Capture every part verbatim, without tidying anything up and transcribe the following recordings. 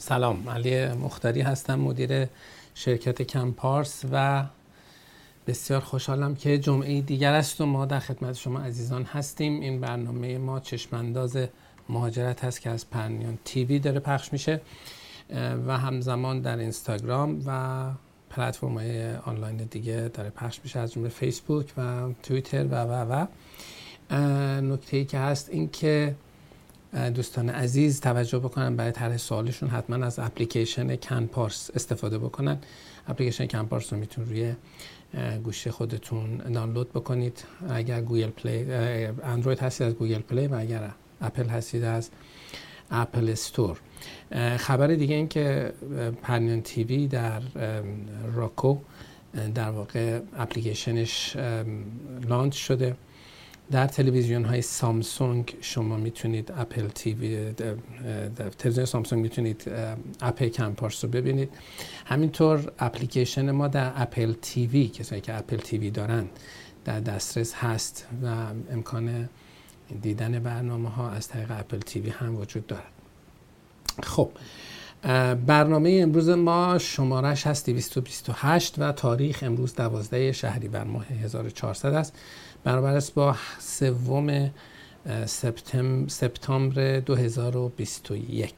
سلام، علی مختاری هستم، مدیر شرکت کمپارس و بسیار خوشحالم که جمعه دیگر است و ما در خدمت شما عزیزان هستیم. این برنامه ما چشمانداز مهاجرت هست که از پرنیان تیوی داره پخش میشه و همزمان در اینستاگرام و پلتفرم‌های آنلاین دیگه داره پخش میشه، از جمله فیسبوک و توییتر و و و نکته‌ای که هست این که دوستان عزیز توجه بکنن برای طرح سوالشون حتما از اپلیکیشن کمپارس استفاده بکنن. اپلیکیشن کمپارس رو میتون روی گوشی خودتون دانلود بکنید. اگر گوگل پلی اندروید هستید از گوگل پلی و اگر اپل هستید از اپل استور. خبر دیگه این که پرنیان تیوی در راکو در واقع اپلیکیشنش لانچ شده. در تلویزیون های سامسونگ شما میتونید اپل تیوی، تلویزیون سامسونگ میتونید اپ کمپارس رو ببینید. همینطور اپلیکیشن ما در اپل تیوی، کسایی که اپل تیوی دارن، در دسترس هست و امکان دیدن برنامه ها از طریق اپل تیوی هم وجود دارد. خب برنامه امروز ما شمارش هست دویست و بیست و هشت و تاریخ امروز دوازده شهریور ماه هزار و چهارصد است، برابر است با سوم سپتامبر سپتامبر دو هزار و بیست و یک.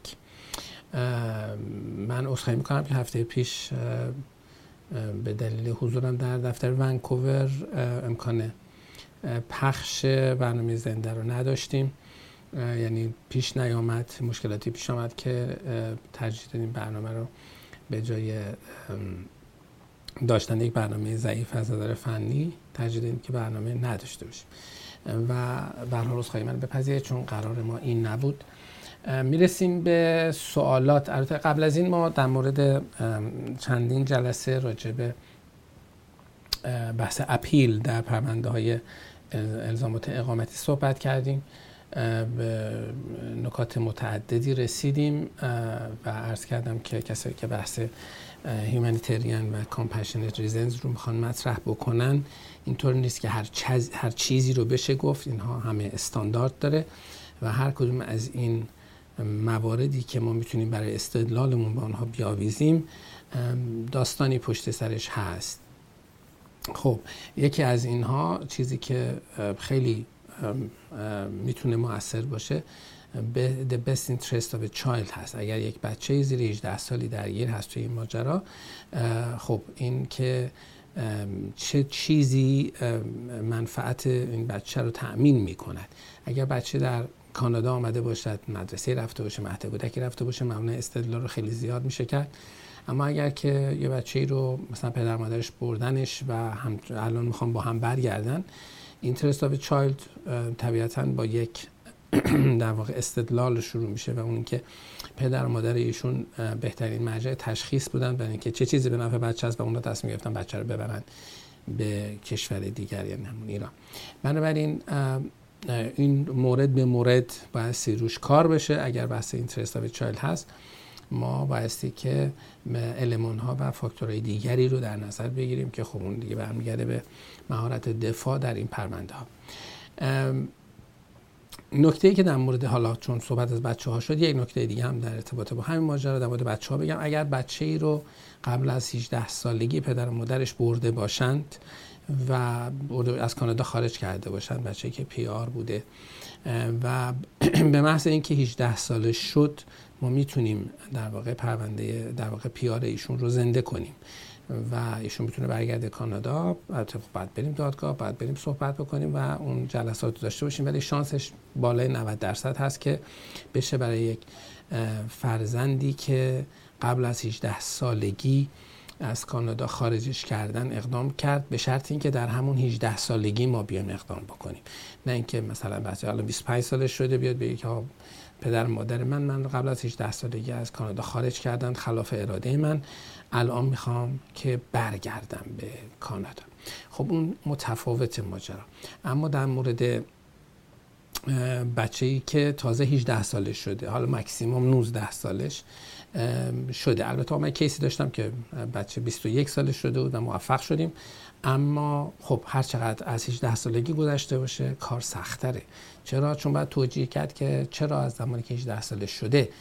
من عذرخواهی میکنم که هفته پیش به دلیل حضورم در دفتر ونکوور امکان پخش برنامه زنده رو نداشتیم، یعنی پیش نیامد، مشکلاتی پیش آمد که ترجیح دادیم برنامه رو به جای داشتن یک برنامه ضعیف از نظر فنی ترجیح دادیم که برنامه نداشته باشیم و به هر حال عذرخواهی من بپذیرید چون قرار ما این نبود. میرسیم به سوالات. البته قبل از این ما در مورد چندین جلسه راجع به بحث اپیل در پرونده های الزامات اقامتی صحبت کردیم، به نکات متعددی رسیدیم و عرض کردم که کسایی که بحث هیومانیتریان و کامپشنت ریزنز رو میخوان مطرح بکنن، اینطور نیست که هر, چیز، هر چیزی رو بشه گفت. اینها همه استاندارد داره و هر کدوم از این مواردی که ما میتونیم برای استدلالمون با آنها بیاویزیم داستانی پشت سرش هست. خب یکی از اینها، چیزی که خیلی میتونه مؤثر باشه، به the best interest of a child هست. اگر یک بچه زیر هجده سالی درگیر هست توی این ماجرا، خب این که چه چیزی منفعت این بچه رو تأمین میکند. اگر بچه در کانادا آمده باشد، مدرسه رفته باشه، مهد کودکی رفته باشه، مبنای استدلال رو خیلی زیاد میشه کرد. اما اگر که یه بچه‌ای رو مثلا پدر مادرش بردنش و هم الان میخوام با هم برگردن، interest of a child طبیعتاً با یک در واقع استدلال شروع میشه و اون که پدر و مادر ایشون بهترین مرجع تشخیص بودن برای اینکه چه چیزی به نفع بچه است و اون رو تصمیم گرفتن بچه رو ببرن به کشور دیگر، یعنی همون ایران. بنابراین این مورد به مورد بایستی روش کار بشه. اگر بحث interest of a child هست، ما بایستی که المان ها و فاکتورهای دیگری رو در نظر بگیریم که خب اون دیگه برمیگرده به مهارت دفاع در این پرونده ها. نکته‌ای که در مورد، حالا چون صحبت از بچه ها شد، یک نکته دیگه هم در ارتباط با همین ماجرا در مورد بچه ها بگم. اگر بچه‌ای رو قبل از هجده سالگی پدر و مادرش برده باشند و از کانادا خارج کرده باشند، بچه‌ای که پی آر بوده و به محض اینکه هجده سالش شد، ما میتونیم در واقع پرونده در واقع پی آر ایشون رو زنده کنیم و ایشون میتونه برگرده کانادا. البته بعد بریم دادگاه، بعد بریم صحبت بکنیم و اون جلسات رو داشته باشیم، ولی شانسش بالای نود درصد هست که بشه برای یک فرزندی که قبل از هجده سالگی از کانادا خارجش کردن اقدام کرد، به شرط اینکه در همون هجده سالگی ما بیایم اقدام بکنیم، نه اینکه مثلا بچه الان بیست و پنج سالش شده بیاد بگه که پدر مادر من من قبل از هجده سالگی از کانادا خارج کردن خلاف اراده من، الان میخوام که برگردم به کانادا. خب اون متفاوت ماجرا. اما در مورد بچه‌ای که تازه هجده سالش شده، حالا ماکسیموم نوزده سالش شده، البته من کیسی داشتم که بچه بیست و یک سالش شده بود و موفق شدیم، اما خب هر چقدر از هجده سالگی گذشته باشه کار سخت‌تره. چرا؟ چون باید توجیه کرد که چرا از زمانی که هجده سالش شده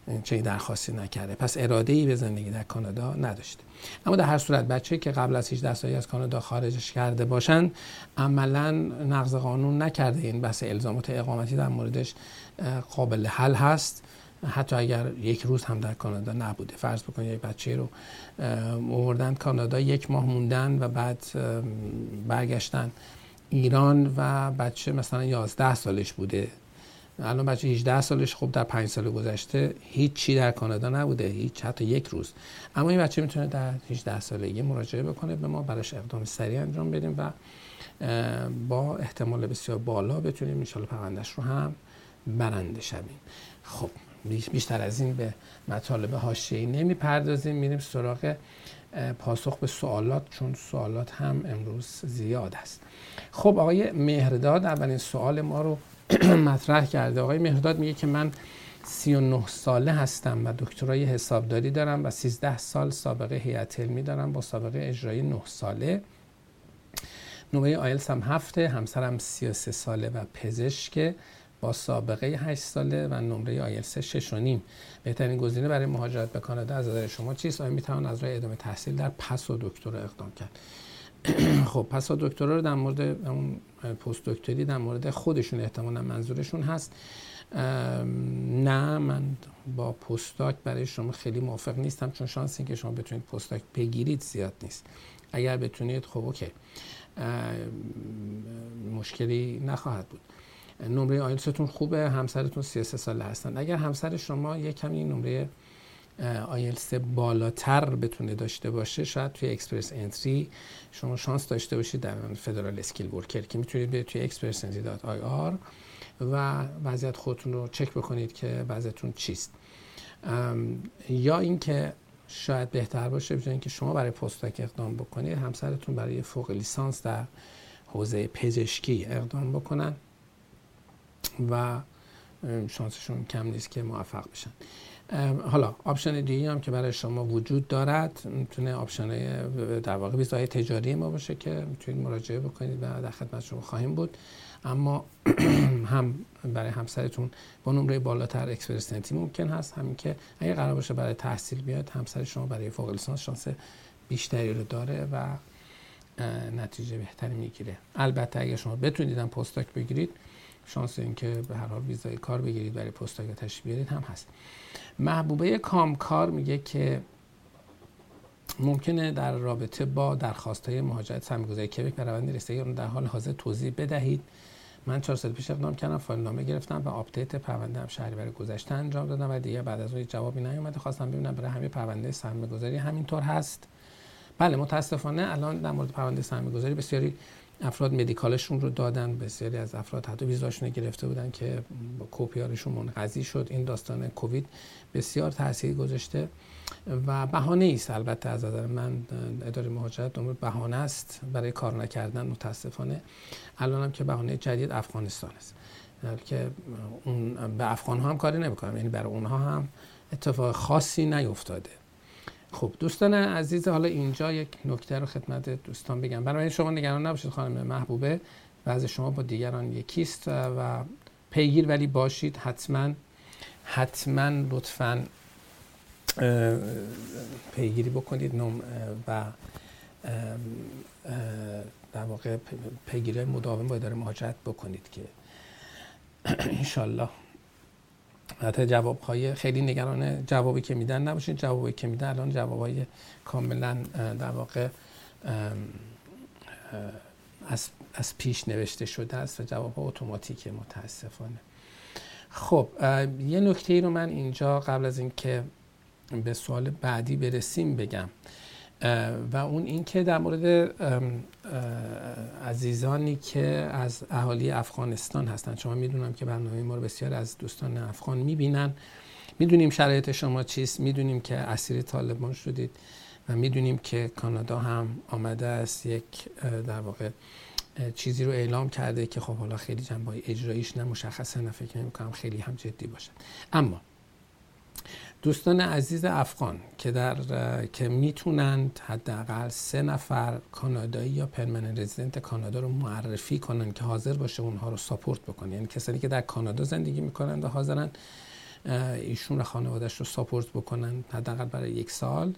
چه درخواستی نکرده، پس اراده‌ای به زندگی در کانادا نداشته. اما در هر صورت بچه‌ای که قبل از هجده سالگی از کانادا خارجش کرده باشن عملاً نقض قانون نکرده. این بحث الزامات اقامتی در موردش قابل حل هست، حتی اگر یک روز هم در کانادا نبوده. فرض بکنید یک بچه رو آوردن کانادا، یک ماه موندن و بعد برگشتن ایران و بچه مثلا یازده سالش بوده، الان بچه هجده سالش، خب در پنج سال گذشته هیچ چی در کانادا نبوده، هیچ، حتی یک روز. اما این بچه میتونه در هجده سالگی مراجعه بکنه به ما، براش اقدام سریع انجام بدیم و با احتمال بسیار بالا بتونیم ان شاءالله پروندهش رو هم برنده شویم. خب بیشتر از این به مطالب حاشیه‌ای نمیپردازیم، میریم سراغ پاسخ به سوالات، چون سوالات هم امروز زیاد است. خب آقای مهرداد اولین سوال ما رو مطرح کرده. آقای مهرداد میگه که من سی و نه ساله هستم و دکترای حسابداری دارم و سیزده سال سابقه هیئت علمی دارم با سابقه اجرایی نه ساله. نمره آیلتس هم هفته، همسرم سی و سه ساله و پزشکه با سابقه هشت ساله و نمره آیلتس شش و نیم. بهترین گزینه برای مهاجرت به کانادا از نظر شما چیست؟ آیا میتوان از راه ادامه تحصیل در پسا دکترا اقدام کرد؟ خب پسا دکترا رو در مورد اون پست دکتری در مورد خودشون احتمالاً منظورشون هست. نه، من با پستاک برای شما خیلی موافق نیستم، چون شانس این که شما بتونید پستاک بگیرید زیاد نیست. اگر بتونید خب اوکی، مشکلی نخواهد بود. نمره آیلتستون خوبه، همسرتون سی و سه ساله هستن. اگر همسر شما یک کمی نمره آیلتس بالاتر بتونه داشته باشه، شاید توی اکسپرس انتری شما شانس داشته باشید در فدرال اسکیل ورکر که میتونید برید توی اکسپرس انتری دات آی آر و وضعیت خودتون رو چک بکنید که وضعیتون چیست. یا اینکه شاید بهتر باشه بجای اینکه شما برای پستاک اقدام بکنید، همسرتون برای فوق لیسانس در حوزه پزشکی اقدام بکنن و شانسشون کم نیست که موفق بشن. حالا آپشن دیگه هم که برای شما وجود دارد میتونه آپشن در واقع ویزای تجاری ما باشه که میتونید مراجعه بکنید و در خدمت شما خواهیم بود. اما هم برای همسرتون با نمره بالاتر اکسپرس انتری ممکن هست، همین که اگه قرار باشه برای تحصیل بیاد، همسر شما برای فوق لیسانس شانس بیشتری رو داره و نتیجه بهتری میگیره. البته اگه شما بتونید هم پستاک بگیرید، شانس این که به هر حال ویزای کار بگیرید برای پستاک تشریف بیارید هم هست. محبوبه کامکار میگه که ممکنه در رابطه با درخواست‌های مهاجرت سرمایه‌گذاری کبک به روند رسیدگی اون در حال حاضر توضیح بدهید. من چهار سال پیش اقدام کردم، فایل نامه گرفتم و آپدیت پرونده هم شهریور گذشته انجام دادم و دیگه بعد از اون جوابی نیومده. خواستم ببینم برای همه پرونده سرمایه‌گذاری همینطور هست؟ بله، متاسفانه الان در مورد پرونده سرمایه‌گذاری بسیاری افراد مدیکالشون رو دادن، بسیاری از افراد حتی ویزاشون گرفته بودن که با کوپیارشون منقضی شد. این داستان کووید بسیار تاثیر گذاشته و بهانه است. البته از نظر من اداره مهاجرت امور بهانه است برای کار نکردن متاسفانه. الان هم که بهانه جدید افغانستان است که اون به افغان ها هم کاری نمی‌کنم، یعنی برای اونها هم اتفاق خاصی نیفتاده. خب دوستان عزیز، حالا اینجا یک نکته رو خدمت دوستان بگم. برای شما نگران نباشید خانم محبوبه، وضع شما با دیگران یکیست و پیگیر ولی باشید. حتما حتما لطفاً پیگیری بکنید و در واقع پیگیری مداوم با اداره مهاجرت بکنید که انشالله حتی جواب‌های خیلی نگران جوابی که میدن نباشید. جوابی که میدن الان جواب‌های کاملا در واقع از از پیش نوشته شده است و جواب‌ها اتوماتیکه متاسفانه. خب یه نکته‌ای رو من اینجا قبل از اینکه به سوال بعدی برسیم بگم و اون این که در مورد عزیزانی که از اهالی افغانستان هستند. شما میدونم که برنامه ما رو بسیار از دوستان افغان میبینن، میدونیم شرایط شما چیست، میدونیم که اسیر طالبان شدید و میدونیم که کانادا هم آمده است یک در واقع چیزی رو اعلام کرده که خب حالا خیلی جنبه‌های اجراییش نه مشخصه، نه فکر نمی‌کنم خیلی هم جدی باشد. اما دوستان عزیز افغان که در که میتونند حداقل سه نفر کانادایی یا پرمننت رزیدنت کانادا رو معرفی کنن که حاضر باشه اونها رو ساپورت بکنه، یعنی کسانی که در کانادا زندگی میکنند و حاضرن ایشون و خانواده‌اش رو ساپورت بکنن حداقل برای یک سال،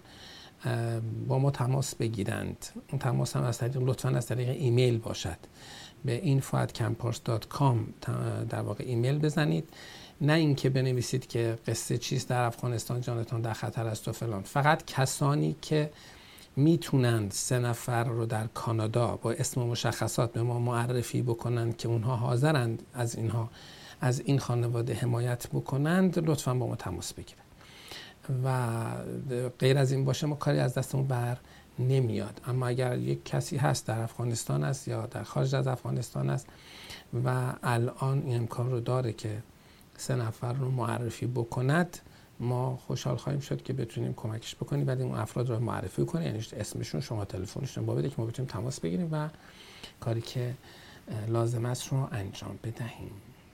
با ما تماس بگیرند. اون تماس هم از طریق لطفاً از طریق ایمیل باشد. به اینفو ات کمپارس دات کام در واقع ایمیل بزنید، نه اینکه بنویسید که قصه چیست در افغانستان، جانتان در خطر است و فلان. فقط کسانی که میتونند سه نفر رو در کانادا با اسم و مشخصات به ما معرفی بکنند که اونها حاضرند از اینها از این خانواده حمایت بکنند، لطفاً با ما تماس بگیرید. و غیر از این باشه ما کاری از دستمون بر نمیاد. اما اگر یک کسی هست در افغانستان است یا در خارج از افغانستان است و الان این امکان رو داره که سه نفر رو معرفی بکند، ما خوشحال خواهیم شد که بتونیم کمکش بکنیم، بعد اون افراد رو معرفی کنیم، یعنی اسمشون، شما تلفنشون با بده که ما بتونیم تماس بگیریم و کاری که لازم است رو انجام بدهیم.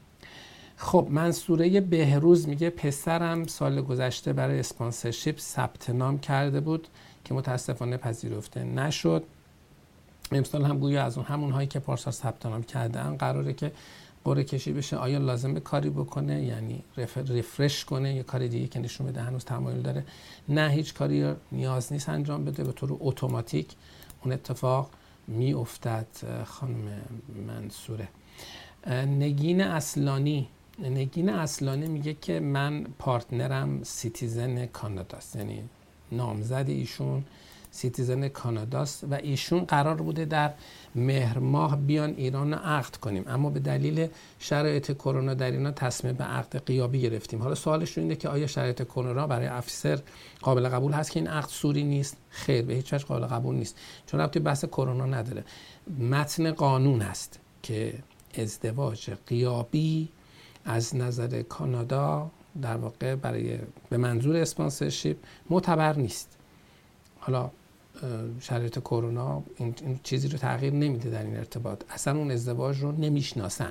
خب منصوره بهروز میگه پسرم سال گذشته برای اسپانسرشیپ ثبت نام کرده بود که متاسفانه پذیرفته نشد. امسال هم گویا از اون همون هایی که پارسال ثبت نام کردن قراره که قرعه کشی بشه. آیا لازمه کاری بکنه، یعنی ریفرش کنه یا کار دیگه که نشون بده هنوز تمایل داره؟ نه، هیچ کاری نیاز نیست انجام بده، به طور اتوماتیک اون اتفاق میافتد. خانم منصوره. نگین اصلانی نگین اصلانی میگه که من پارتنرم سیتیزن کاناداست، یعنی نامزد ایشون سیتیزن کاناداست و ایشون قرار بوده در مهر ماه بیان ایران رو عقد کنیم، اما به دلیل شرایط کرونا در اینا تصمیم به عقد غیابی گرفتیم. حالا سوالش اینه که آیا شرایط کرونا برای افسر قابل قبول هست که این عقد سوری نیست؟ خیر، به هیچ وجه قابل قبول نیست، چون ربطی بحث کرونا نداره. متن قانون هست که ازدواج غیابی از نظر کانادا در واقع برای به منظور اسپانسرشیپ معتبر نیست. حالا شرایط کرونا این, این چیزی رو تغییر نمیده در این ارتباط، اصلا اون ازدواج رو نمیشناسن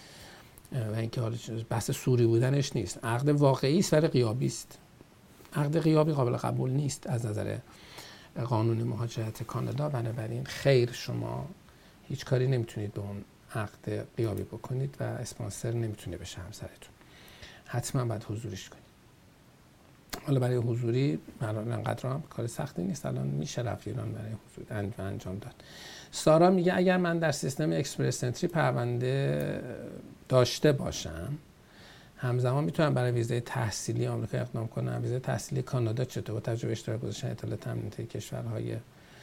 و اینکه حالا بحث سوری بودنش نیست. عقد واقعی است ولی غیابی است. عقد غیابی قابل قبول نیست از نظر قانون مهاجرت کانادا، بنابراین خیر، شما هیچ کاری نمیتونید به اون عقد غیابی بکنید و اسپانسر نمیتونه بشه همسرتون. حتما باید حضوریش کنید. حالا برای حضوری الان انقدر هم کار سختی نیست، الان میشه رفت ایران برای حضوری انجام داد. سارا میگه اگر من در سیستم اکسپرس انتری پرونده داشته باشم، همزمان میتونم برای ویزای تحصیلی آمریکا اقدام کنم. ویزای تحصیلی کانادا چطور با توجه به اشتراک گذاشتن اطلاعات امنیتی کشورهای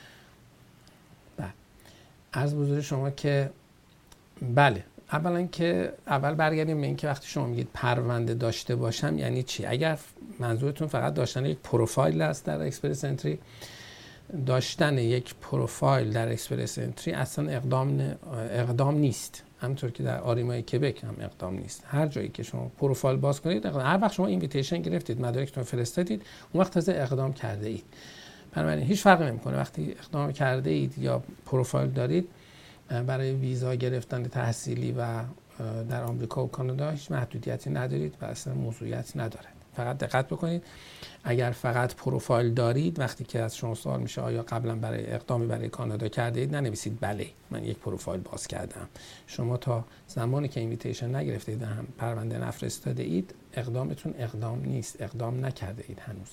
بعد؟ عرض به حضور شما که بله، اولا که اول برگردیم به این که وقتی شما میگید پرونده داشته باشم یعنی چی؟ اگر منظورتون فقط داشتن یک پروفایل است در اکسپرس انتری، داشتن یک پروفایل در اکسپرس انتری اصلا اقدام اقدام نیست، همونطور که در آریمای کبک هم اقدام نیست. هر جایی که شما پروفایل باز کنید اقدام. هر وقت شما اینویتیشن گرفتید، مدارکتون فرستادید، اون وقت تازه اقدام کرده اید. بنابراین هیچ فرقی نمیکنه وقتی اقدام کرده اید یا پروفایل دارید. برای ویزا گرفتن تحصیلی و در آمریکا و کانادا هیچ محدودیتی ندارید و اصلا موضوعیت نداره. فقط دقت بکنید اگر فقط پروفایل دارید، وقتی که از شما سوال میشه آیا قبلا برای اقدامی برای کانادا کرده اید، ننویسید بله من یک پروفایل باز کردم. شما تا زمانی که اینویتیشن نگرفتید هم پرونده نفرستاده اید، اقدامتون اقدام نیست، اقدام نکرده اید هنوز.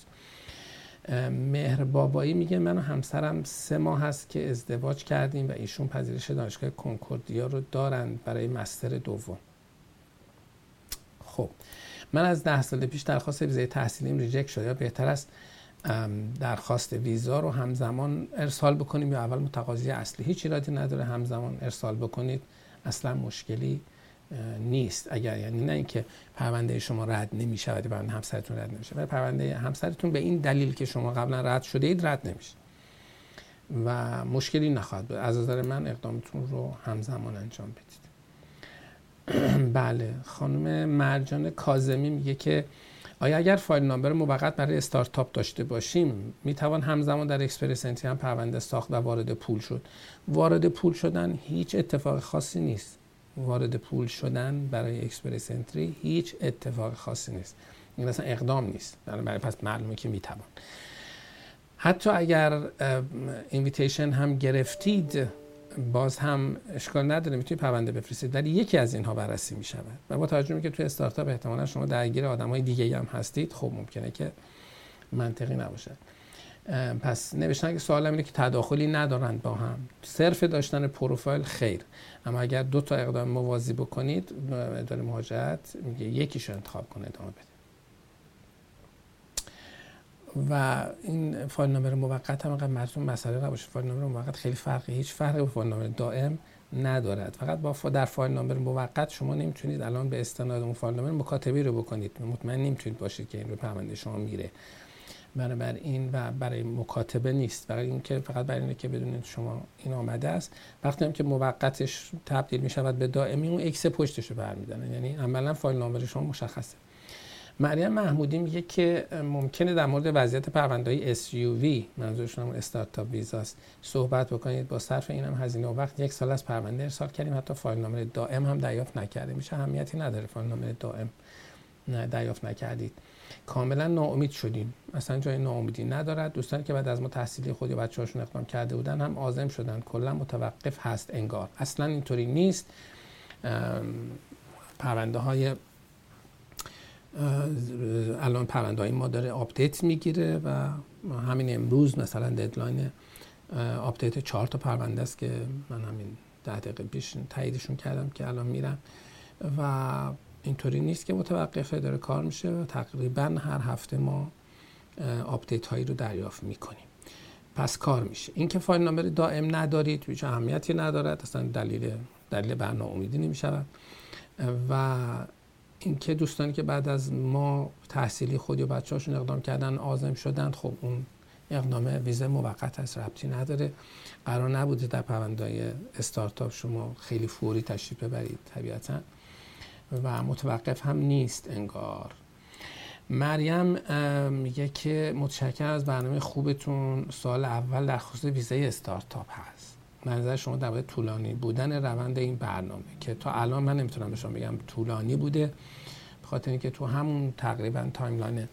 مهر بابایی میگه من و همسرم سه ماه هست که ازدواج کردیم و ایشون پذیرش دانشگاه کنکوردیا رو دارن برای مستر دوم. خب من از ده سال پیش درخواست ویزای تحصیلیم ریجکت شد. یا بهتر است درخواست ویزا رو همزمان ارسال بکنیم یا اول متقاضی اصلی؟ هیچ ایرادی نداره همزمان ارسال بکنید، اصلا مشکلی نیست. اگر یعنی نه اینکه پرونده شما رد نمیشه و پرونده همسرتون رد نمیشه، ولی پرونده همسرتون به این دلیل که شما قبلا رد شده اید رد نمیشه و مشکلی نخواهد بود. از نظر من اقدامتون رو همزمان انجام بدید. بله، خانم مرجان کاظمی میگه که آیا اگر فایل نامبر موقت برای استارتاپ داشته باشیم میتوان همزمان در اکسپرس انتری هم پرونده ساخت و وارد پول شد؟ وارد پول شدن هیچ اتفاق خاصی نیست. وارد پول شدن برای اکسپرس انتری هیچ اتفاق خاصی نیست. این اصلا اقدام نیست. برای پس معلومه که میتوان. حتی اگر اینویتیشن هم گرفتید باز هم اشکال نداره میتونید پرونده بفرستید، ولی یکی از اینها بررسی میشود و با توجه به اینکه توی استارتاپ احتمالاً شما درگیر آدمای دیگه‌ای هم هستید، خب ممکنه که منطقی نباشد. پس نوشتن که سوال اینه که تداخلی ندارند با هم، صرف داشتن پروفایل خیر، اما اگر دو تا اقدام موازی بکنید اداره مهاجرت میگه یکیشو انتخاب کنه ادامه بده. و این فایل نامبر موقت هم انقدر مرتون مسئله نباشه، فایل نامبر موقت خیلی فرقی هیچ فرقی با فایل نامبر دائم ندارد. فقط با در فایل نامبر موقت شما نمیتونید الان به استناد اون فایل نامبر مکاتبه رو بکنید، مطمئن نمیتونید باشید که این رو پرونده شما میره. بنابراین و برای مکاتبه نیست، برای اینکه فقط برای اینه که بدونید شما این آمده است. وقتی هم که موقتش تبدیل می شود به دائمی اون ایکس پشتش رو برمی‌دارن، یعنی عملا فایل نامبر شما مشخصه. مریم محمودی میگه که ممکنه در مورد وضعیت پرونده‌های اس یو وی، منظورشون هم استارتاپ ویزاست، صحبت بکنید. با صرف اینم هزینه و وقت یک سال از پرونده ارسال کردیم، حتی فایل نامبر دائم هم دریافت نکرده میشه. اهمیتی نداره فایل نامبر دائم نه دریافت نکردید، کاملا ناامید شدیم، اصلا جای ناامیدی ندارد. دوستانی که بعد از ما تحصیلی خود یا بچه‌هاشون اقدام کرده بودن هم عازم شدن، کلا متوقف هست انگار. اصلا اینطوری نیست. پرونده های الان پرونده های ما داره آپدیت میگیره و همین امروز مثلا ددلاین آپدیت چهار تا پرونده است که من همین ده دقیقه پیش تاییدشون کردم که الان میرم و اینطوری نیست که متوقفه، داره کار میشه و تقریبا هر هفته ما آپدیت هایی رو دریافت میکنیم، پس کار میشه. این که فایل نامبر دائم ندارید هیچ اهمیتی ندارد، اصلا دلیل دلیل بر ناامیدی نمیشود. و اینکه دوستانی که بعد از ما تحصیلی خودی و بچه‌هاشون اقدام کردن عازم شدند، خب اون اقدام ویزا موقت هست، ربطی نداره. قرار نبوده در پرونده‌های استارتاپ شما خیلی فوری تشریف ببرید طبیعتاً و متوقف هم نیست انگار. مریم میگه که متشکرم از برنامه خوبتون. سوال اول در خصوص ویزای استارتاپ هست. نظر شما در مورد طولانی بودن روند این برنامه، که تا الان من نمیتونم به شما بگم طولانی بوده، به خاطر اینکه تو همون تقریبا تایملاین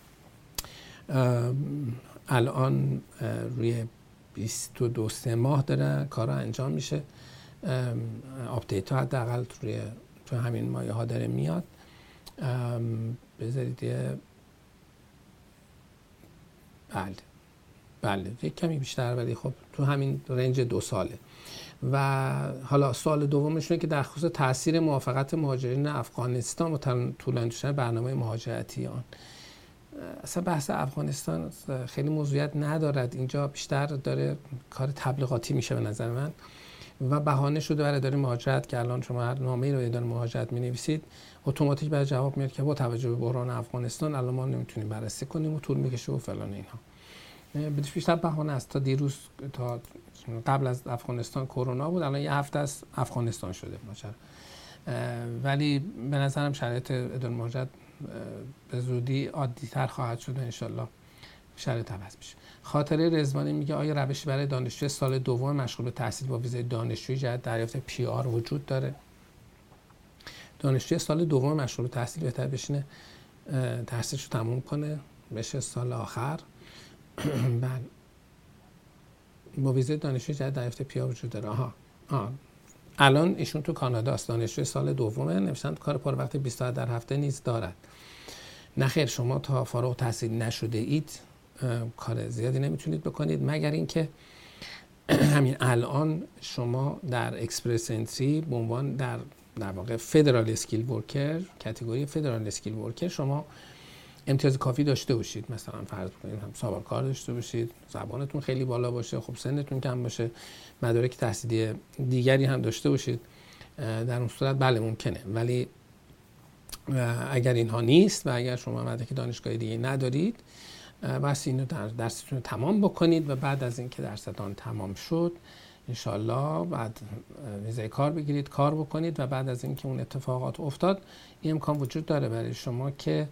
الان روی بیست و دو سه ماه داره کارا انجام میشه. آپدیت ها حداقل روی تو همین مایه ها داره میاد. بذارید یه بله بله یک کمی بیشتر، ولی خب تو همین رنج دو ساله. و حالا سوال دومش اینه که در خصوص تاثیر موافقت مهاجرین افغانستان و طولانی شدن برنامه مهاجرتی آن. اصلا بحث افغانستان خیلی موضوعیت ندارد اینجا، بیشتر داره کار تبلیغاتی میشه به نظر من و بهانه شده برای اداره مهاجرت که الان شما هر نامه‌ای رو اداره مهاجرت می‌نویسید اتوماتیک برای جواب میاد که با توجه به بحران افغانستان الان ما نمیتونیم بررسی کنیم و طول میکشه و فلان اینها. بیشتر بهانه است. تا دیروز تا قبل از افغانستان کرونا بود، الان یه هفته از افغانستان شده ماجرا. ولی به نظرم شرایط اداره مهاجرت به زودی عادی‌تر خواهد شد و انشالله شرایط عوض میشه. خاطره رضوانی میگه آیا روشی برای دانشجوی سال دوم مشغول به تحصیل با ویزای دانشجویی جهت دریافت پی آر وجود داره؟ دانشجوی سال دوم مشغول به تحصیل بهتر بشینه تحصیلش رو تموم کنه بشه سال آخر. بعد با ویزای دانشجویی جهت دریافت پی آر وجود داره. آها آها الان ایشون تو کانادا است، دانشجوی سال دومه، نوشتن کار پر وقت بیست ساعت در هفته نیز دارد. نه خیر، شما تا فارغ التحصیل نشده اید کار زیادی نمیتونید بکنید، مگر اینکه همین الان شما در اکسپرس انتری به عنوان در در واقع فدرال اسکیل ورکر، کاتگوری فدرال اسکیل ورکر، شما امتیاز کافی داشته باشید. مثلا فرض کنید هم سابقه کار داشته باشید، زبانتون خیلی بالا باشه، خب سنتون کم باشه، مدارک تحصیلی دیگری هم داشته باشید. در اون صورت بله ممکنه، ولی اگر اینها نیست و اگر شما مدرک دانشگاهی دیگه ندارید، بس اینو در درستون تمام بکنید و بعد از اینکه درستان تمام شد انشالله بعد ویزای کار بگیرید، کار بکنید و بعد از اینکه اون اتفاقات افتاد این امکان وجود داره برای شما که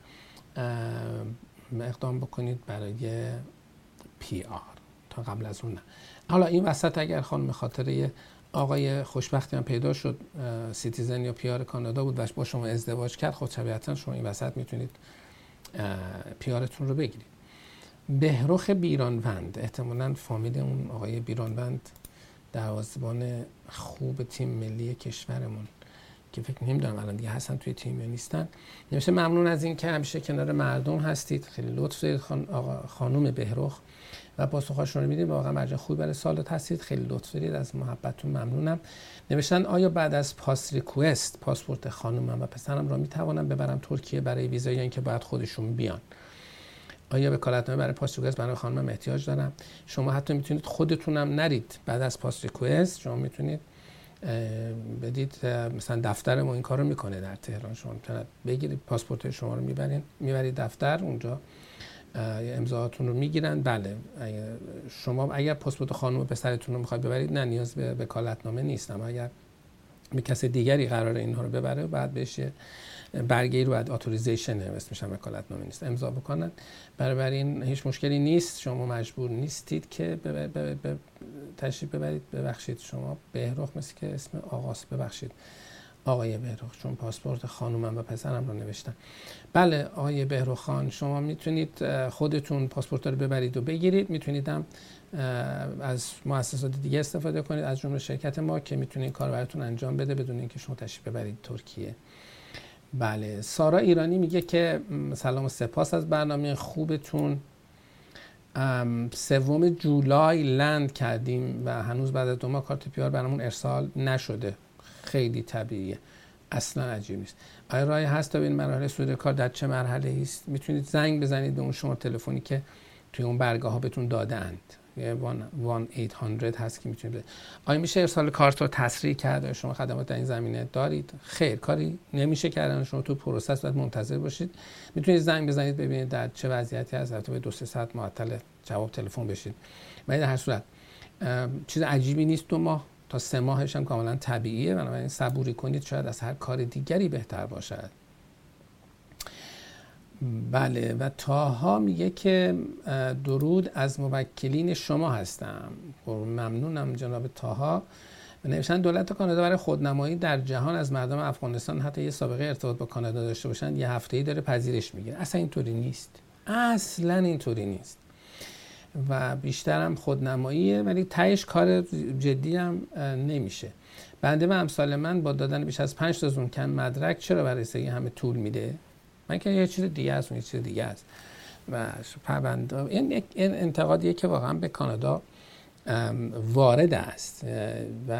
اقدام بکنید برای پی آر. تا قبل از اون نه. حالا این وسط اگر خانم خاطره آقای خوشبختی هم پیدا شد سیتیزن یا پی آر کانادا بود و با شما ازدواج کرد، خب طبیعتا شما این وسط میتونید پی آرتون رو بگیرید. بهرخ بیرانوند، احتمالاً فامیل اون آقای بیرانوند دروازه‌بان خوب تیم ملی کشورمون که فکر نمی‌دونم الان دیگه هستن توی تیم یا نیستن، نوشته ممنون از این که همیشه کنار مردم هستید، خیلی لطف دارید خان... آقا خانم بهرخ و پاسخاشون رو میدید، واقعا مرجع خوبی برای سوالات هستید، خیلی لطف دارید، از محبتتون ممنونم. نوشتن آیا بعد از پاس ریکوست پاسپورت خانومم و پسرم را میتوانم ببرم ترکیه برای ویزا یا اینکه باید خودشون بیان؟ آیا وکالتنامه برای پاس ریکوست برای خانومم احتیاج دارم؟ شما حتی میتونید خودتونم نرید بعد از پاس ریکوست، شما میتونید بدید، مثلا دفتر ما این کارو میکنه در تهران، شما میتونید بگیرید پاسپورت شما رو میبرین میبرید دفتر، اونجا امضاهاتون رو میگیرن. بله شما اگر پاسپورت خانم و پسرتون رو میخواید ببرید نه نیاز به وکالتنامه نیست، اما اگر به کسی دیگری قراره اینها رو ببره بعد بهش برگه رو بعد اتوریزیشن اسمش هم وکالتنامه نیست امضا بکنن. برای این هیچ مشکلی نیست، شما مجبور نیستید که ب ب ب تشریف ببرید. ببخشید شما بهرخ مثل که اسم آقاست، ببخشید آقای بهرخ، چون پاسپورت خانومم و پسرم رو نوشتم. بله آقای بهرخ خان، شما میتونید خودتون پاسپورت رو ببرید و بگیرید، میتونید هم از مؤسسات دیگه استفاده کنید از جمله شرکت ما که میتونه این کار براتون انجام بده بدون اینکه شما تشریف ببرید ترکیه. بله سارا ایرانی میگه که سلام و سپاس از برنامه خوبتون. سوم جولای لند کردیم و هنوز بعد از دو ماه کارت پیار برامون ارسال نشده. خیلی طبیعیه، اصلا عجیب نیست. آیا راهی هست تا به این مرحله صدور کار در چه مرحله است؟ میتونید زنگ بزنید به اون شماره تلفنی که توی اون برگه ها بهتون دادند، یه یک هشتصد هست که میتونید. آیا میشه ارسال کارت رو تسریع کرد؟ شما خدمات در این زمینه دارید؟ خیر، کاری نمیشه کردن، شما تو پروسس باید منتظر باشید. میتونید زنگ بزنید ببینید در چه وضعیتی هست، البته به دو سه ساعت معطل جواب تلفن بشید. ولی در هر صورت چیز عجیبی نیست، دو ماه تا سه ماهش هم کاملا طبیعیه، بنابراین صبوری کنید، شاید از هر کار دیگری بهتر باشد. بله و تاها میگه که درود از موکلین شما هستم. ممنونم جناب تاها. نوشتن دولت کانادا برای خودنمایی در جهان از مردم افغانستان حتی یه سابقه ارتباط با کانادا داشته باشن یه هفته‌ای داره پذیرش میگیره. اصلا اینطوری نیست، اصلا اینطوری نیست و بیشتر هم خودنماییه، ولی تهش کار جدی هم نمیشه. بنده و امثال من با دادن بیش از پنج تا زون کم مدرک چرا برای رسیدگی همه طول میده؟ من که یه چیز دیگه است، اون یه چیز دیگه است و پرونده. این انتقادیه که واقعا به کانادا وارد است و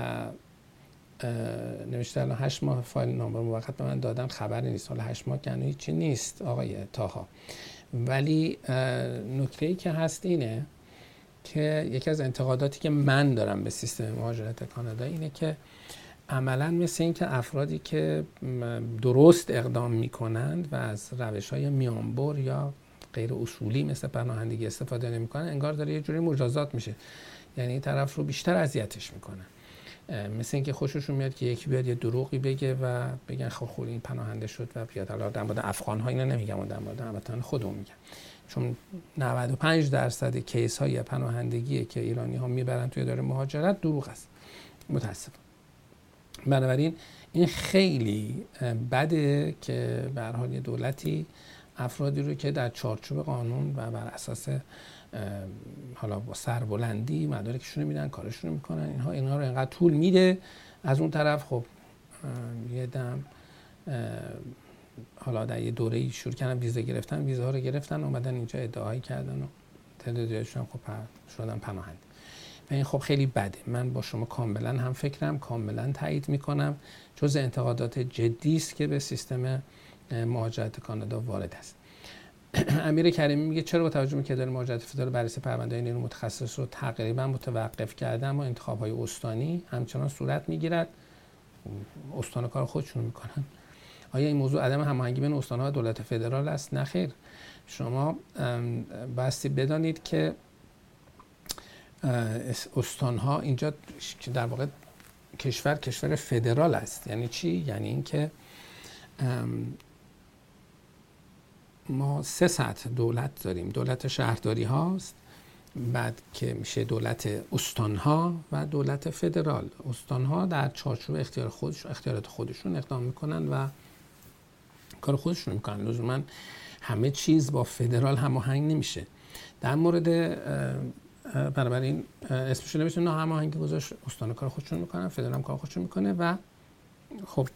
نوشته الان هشت ماه فایل نامبر موقت به من دادن، خبری نیست. حالا هشت ماه کنه هیچی نیست آقای تاها، ولی نکته‌ای که هست اینه که یکی از انتقاداتی که من دارم به سیستم مهاجرت کانادا اینه که عملاً مثل این که افرادی که درست اقدام میکنند و از روش‌های میانبر یا غیر اصولی مثل پناهندگی استفاده نمیکنن، انگار داره یه جوری مجازات میشه، یعنی این طرف رو بیشتر اذیتش میکنن. مثل این که خوششون میاد که یکی بیاد یه دروغی بگه و بگن خب خود این پناهنده شد و بیاد. حالا در مورد افغان ها اینا نمیگم، در مورد هموطنان خودمون میگم، چون نود و پنج درصد کیس های پناهندگی که ایرانی ها میبرن توی اداره مهاجرت دروغ است متاسفانه. بنابراین این خیلی بده که به هر حال یه دولتی افرادی رو که در چارچوب قانون و بر اساس حالا با سربلندی مدارکشون رو میدن، کارشون رو میکنن، اینها اینها رو اینقدر طول میده. از اون طرف خب یه دم حالا در یه دوره‌ای شروع کردن ویزا گرفتن، ویزاها رو گرفتن اومدن اینجا ادعایی کردن و تعدادیشون خب شدن پناهنده. و این خب خیلی بده. من با شما کاملا هم فکرم، کاملا تایید میکنم، جز انتقادات جدی است که به سیستم مهاجرت کانادا وارد است. امیر کریمی میگه چرا با توجه به که اداره مهاجرت فدرال بررسی پرونده نیرو متخصص رو تقریبا متوقف کرده اما انتخاب‌های استانی همچنان صورت میگیرد؟ استان کار خودشون میکنن. آیا این موضوع عدم هماهنگی بین استان‌ها و دولت فدرال است؟ نه خیر. شما بایستی بدانید که استان‌ها اینجا که در واقع کشور کشور فدرال است. یعنی چی؟ یعنی اینکه ما سه سطح دولت داریم. دولت شهرداری هاست، بعد که میشه دولت استان ها و دولت فدرال. استان ها در چارچوب اختیار خودشون اختیارات خودشون اقدام میکنن و کار خودشون میکنن. لزوما همه چیز با فدرال هماهنگ نمیشه. در مورد بنابراین اسمش نمیشه ناهماهنگی گذاشت. استان کار خودشون میکنن، فدرال هم کار خودشون میکنه و خب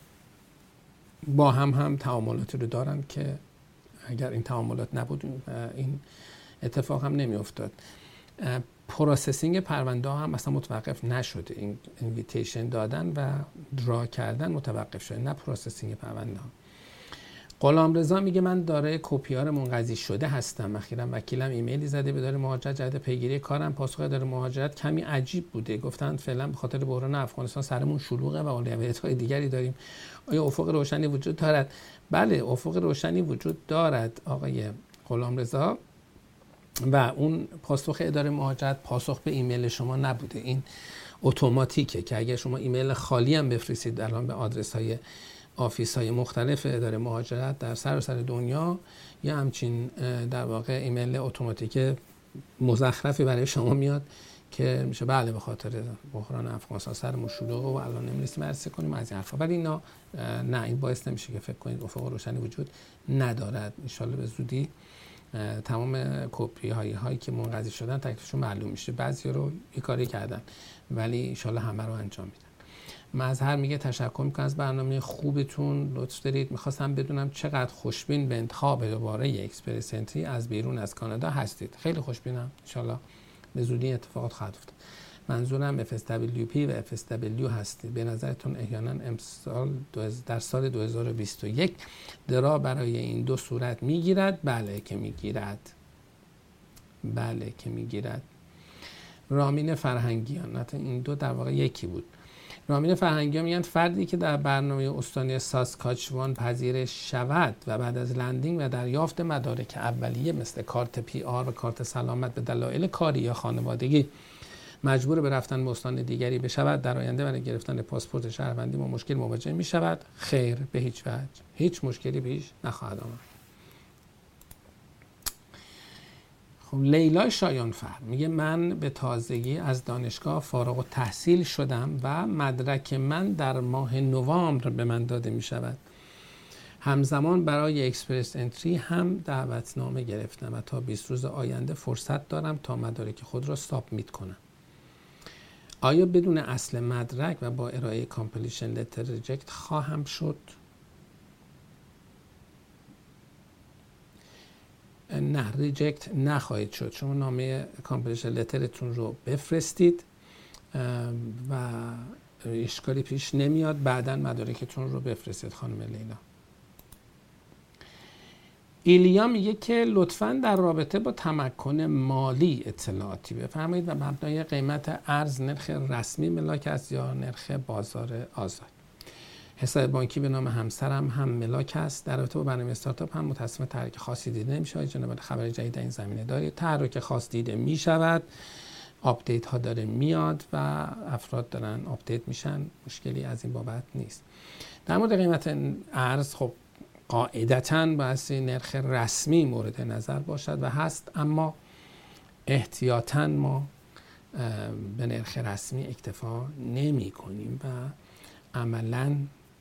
با هم هم تعاملاتی رو دارن که اگر این تعاملات نبود این اتفاق هم نمی افتاد. پروسسینگ پرونده ها هم اصلا متوقف نشده. این اینویتیشن دادن و درا کردن متوقف شده، نه پروسسینگ پرونده ها. غلامرضا میگه من دارای کپیار منقضی شده هستم. اخیراً وکیلم ایمیلی زده به اداره مهاجرت جهت پیگیری کارم. پاسخ اداره مهاجرت کمی عجیب بوده. گفتن فعلا به خاطر بحران افغانستان سرمون شلوغه و اولویت‌های دیگری داریم. آیا افق روشنی وجود دارد؟ بله، افق روشنی وجود دارد آقای غلامرضا و اون پاسخ اداره مهاجرت پاسخ به ایمیل شما نبوده. این اتوماتیکه که اگر شما ایمیل خالی هم بفرستید الان به آدرس‌های آفیس های مختلف اداره مهاجرت در سراسر دنیا یا همچین در واقع ایمیل اتوماتیک مزخرفی برای شما میاد که میشه بله به خاطر بحران افغانستان سرمون شلوغه و الان نمی‌رسیم عرضه کنیم از این حرفا. ولی اینا نه، این باعث نمیشه که فکر کنید افق روشنی وجود ندارد. ان شاءالله به زودی تمام کپی هایی هایی که منقضی شدن تکلیفشون معلوم میشه. بعضی رو این کاری کردن ولی ان شاءالله همه رو انجام میدن. مظهر میگه تشکر میکنم از برنامه خوبتون، لطف دارید. میخواستم بدونم چقدر خوشبین به انتخاب دوباره اکسپرس انتری از بیرون از کانادا هستید. خیلی خوشبینم، ان شاءالله به زودی اتفاقات خواهد افتاد. منظورم اف اس دبلیو پی و اف اس دبلیو هستید. به نظرتون احیانا امسال در سال دو هزار و بیست و یک درا برای این دو صورت میگیرد؟ بله که میگیرد، بله که میگیرد. رامین فرهنگیان، حتی این دو در واقع یکی بود. رامین فرهنگیان میگن فردی که در برنامه استانی ساسکاچوان پذیرش شود و بعد از لندینگ و دریافت مدارک اولیه مثل کارت پی آر و کارت سلامت به دلایل کاری یا خانوادگی مجبور به رفتن به استان دیگری بشود، در آینده برای گرفتن پاسپورت شهروندی با مشکل مواجه می شود؟ خیر، به هیچ وجه هیچ مشکلی پیش نخواهد آمد. خب لیلا شایانفر میگه من به تازگی از دانشگاه فارغ التحصیل شدم و مدرک من در ماه نوامبر به من داده می شود. همزمان برای اکسپرس انتری هم دعوتنامه گرفتم و تا بیست روز آینده فرصت دارم تا مدارک خود را سابمیت کنم. آیا بدون اصل مدرک و با ارائه کامپلیشن لتر ریجکت خواهم شد؟ نه، ریجکت نخواهید شد. شما نامه کامپلیشن لترتون رو بفرستید و اشکالی پیش نمیاد. بعداً مدارکتون رو بفرستید خانم لیلا. ایلیا میگه که لطفاً در رابطه با تمکن مالی اطلاعاتی بفرمایید و مبنای قیمت ارز نرخ رسمی ملاک است یا نرخ بازار آزاد. حساب بانکی به نام همسرم هم ملاک است. در رابطه با برنامه استارتاپ هم متأسفانه تحرک خاصی دیده نمیشه. جناب خبر جدید در این زمینه دارید؟ تحرک خاص دیده میشود، آپدیت ها داره میاد و افراد دارن آپدیت میشن، مشکلی از این بابت نیست. در مورد قیمت ارز خب قاعدتاً باید نرخ رسمی مورد نظر باشد و هست، اما احتیاطاً ما به نرخ رسمی اکتفا نمی کنیم و عملاً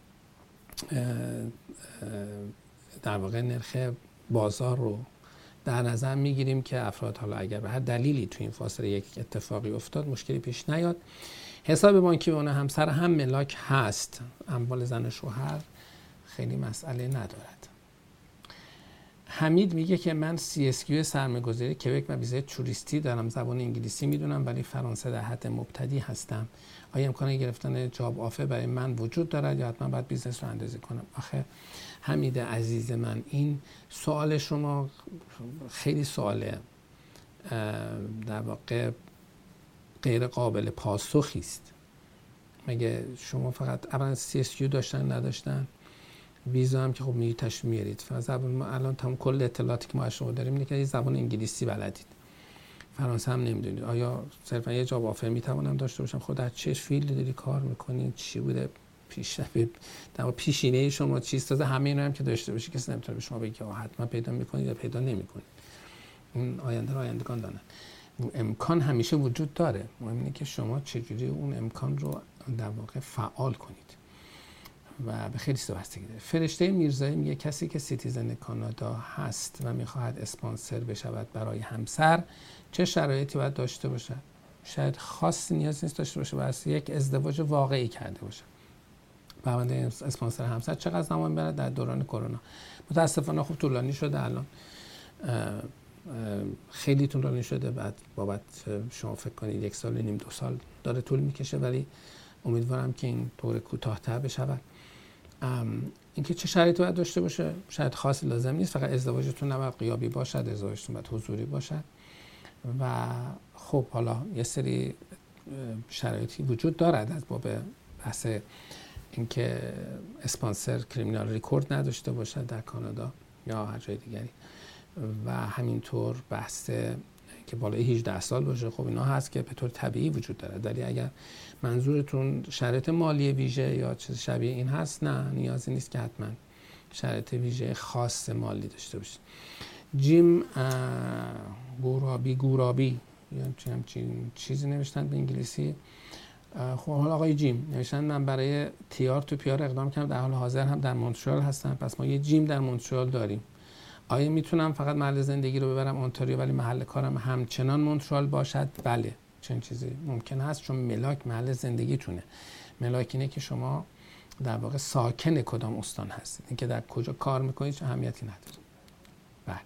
در واقع نرخ بازار رو در نظر میگیریم که افراد حالا اگر به هر دلیلی تو این فاصله یک اتفاقی افتاد مشکلی پیش نیاد. حساب بانکی اون همسر هم ملاک هست، اموال زن و شوهر خیلی مسئله ندارد. حمید میگه که من سی اس کیو سرمایه‌گذاری کبک و ویزای توریستی دارم، زبان انگلیسی میدونم ولی فرانسه در حد مبتدی هستم. آیا امکان گرفتن جاب آفر برای من وجود دارد یا حتما باید بیزنس رو اندازی کنم؟ آخه حمید عزیز من، این سوال شما خیلی سواله در واقع غیر قابل پاسخی است. مگه شما فقط اولا سی اس کیو داشتن نداشتن؟ ویزا هم که خب میگی تشریف میارید. زبان ما الان تمام کل اطلاعاتی که ما از شما داریم اینه که زبان انگلیسی بلدید، فرانسه هم نمیدونید. آیا صرفا یه جاب آفر میتوانم داشته باشم؟ خود در چه فیلدی داری کار میکنید؟ چی بوده پیش در پیشینه شما چیست؟ تازه همه اینا هم که داشته باشی کسی نمیتونه به شما بگه حتما پیدا میکنید یا پیدا نمیکنید. اون آینده رو آیندگان دانن. امکان همیشه وجود داره، مهم اینه که شما چجوری اون امکان رو در واقع فعال کنید. و به خیلی بستگی داره. فرشته میرزایی میگه کسی که سیتیزن کانادا هست و میخواهد اسپانسر بشود برای همسر چه شرایطی باید داشته باشه؟ شاید خاصی نیاز نیست داشته باشه، واسه یک ازدواج واقعی کرده باشه. پرونده اسپانسر همسر چقدر زمان میبره؟ در دوران کرونا متاسفانه خوب طولانی شده، الان خیلی طولانی شده، بعد بابت شما فکر کنید یک سال و نیم دو سال داره طول میکشه، ولی امیدوارم که این طور کوتاه‌تر بشه. اینکه چه شرایطی باید داشته باشه شاید خاصی لازم نیست، فقط ازدواجتون نباید غیابی باشد، ازدواجتون باید حضوری باشد و خب حالا یه سری شرایطی وجود دارد از باب بحث اینکه اسپانسر کریمینال ریکورد نداشته باشد در کانادا یا هر جای دیگری و همینطور بحث که بالای هجده سال باشه. خب اینا هست که به طور طبیعی وجود داره، ولی اگر منظورتون شرایط مالی ویژه یا چیز شبیه این هست، نه نیازی نیست که حتما شرایط ویژه خاص مالی داشته باشید. جیم گورابی گورابی یا همچین چیزی نوشتن به انگلیسی. خب حالا آقای جیم نوشتن من برای تیار تو پیار اقدام کردم، در حال حاضر هم در مونترال هستم، پس ما یه جیم در مونترال داریم. آیا میتونم فقط محل زندگی رو ببرم اونتاریو ولی محل کارم همچنان مونترال باشد؟ بله، چنین چیزی ممکن هست، چون ملاک محل زندگیتونه. ملاک اینه که شما در واقع ساکن کدام استان هستید، اینکه در کجا کار میکنید چه اهمیتی نداره. بله.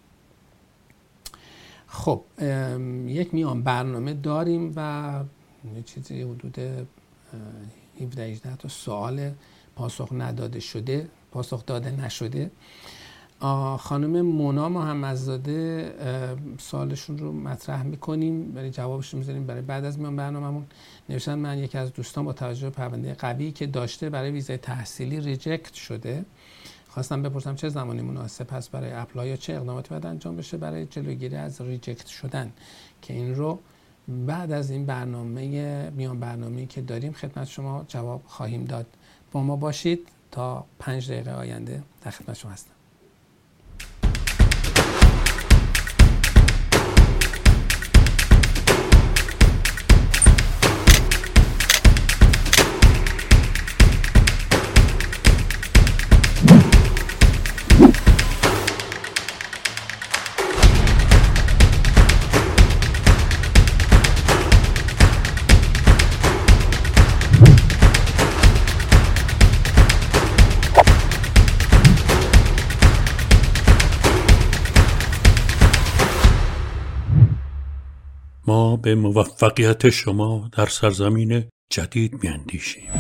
خب یک میان برنامه داریم و یه چیزی حدود هفده هجده تا سوال پاسخ نداده شده، پاسخ داده نشده. خانم مونا محمدزاده سوالشون رو مطرح میکنیم ولی جوابش رو میذاریم برای بعد از میان برنامه‌مون. نوشتن من یکی از دوستان با توجه به پرونده قوی که داشته برای ویزای تحصیلی ریجکت شده، خواستم بپرسم چه زمانی مناسب هست برای اپلای یا چه اقداماتی باید انجام بشه برای جلوگیری از ریجکت شدن، که این رو بعد از این برنامه میان برنامه‌ای که داریم خدمت شما جواب خواهیم داد. با ما باشید تا پنج دقیقه آینده در خدمت شما هستم. ما به موفقیت شما در سرزمین جدید می‌اندیشیم.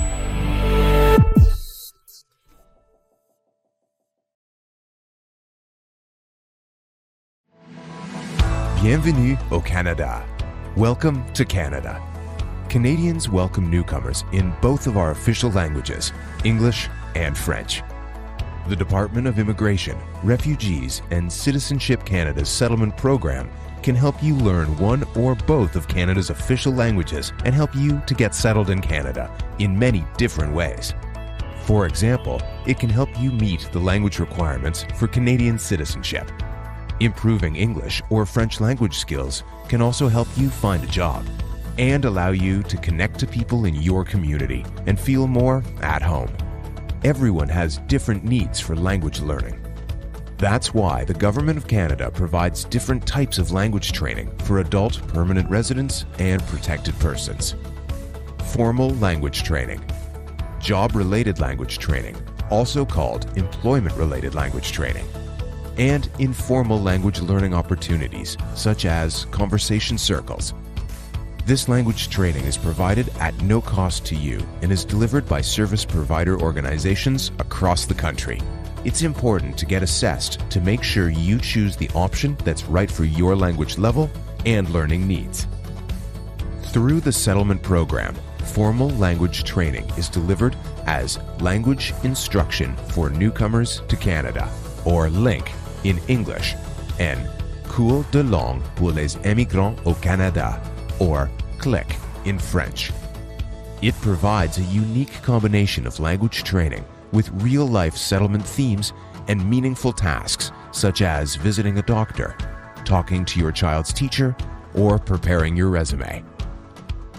Bienvenue au Canada. Welcome to Canada. Canadians welcome newcomers in both of our official languages, English and French. The Department of Immigration, Refugees, and Citizenship Canada's settlement program can help you learn one or both of Canada's official languages and help you to get settled in Canada in many different ways. For example, it can help you meet the language requirements for Canadian citizenship. Improving English or French language skills can also help you find a job and allow you to connect to people in your community and feel more at home. Everyone has different needs for language learning. That's why the Government of Canada provides different types of language training for adult permanent residents and protected persons. Formal language training, job-related language training, also called employment-related language training, and informal language learning opportunities such as conversation circles. This language training is provided at no cost to you and is delivered by service provider organizations across the country. It's important to get assessed to make sure you choose the option that's right for your language level and learning needs. Through the settlement program, formal language training is delivered as Language Instruction for Newcomers to Canada, or LINC in English, and Cours de langue pour les émigrants au Canada, or C L I C in French. It provides a unique combination of language training with real-life settlement themes and meaningful tasks such as visiting a doctor, talking to your child's teacher, or preparing your resume.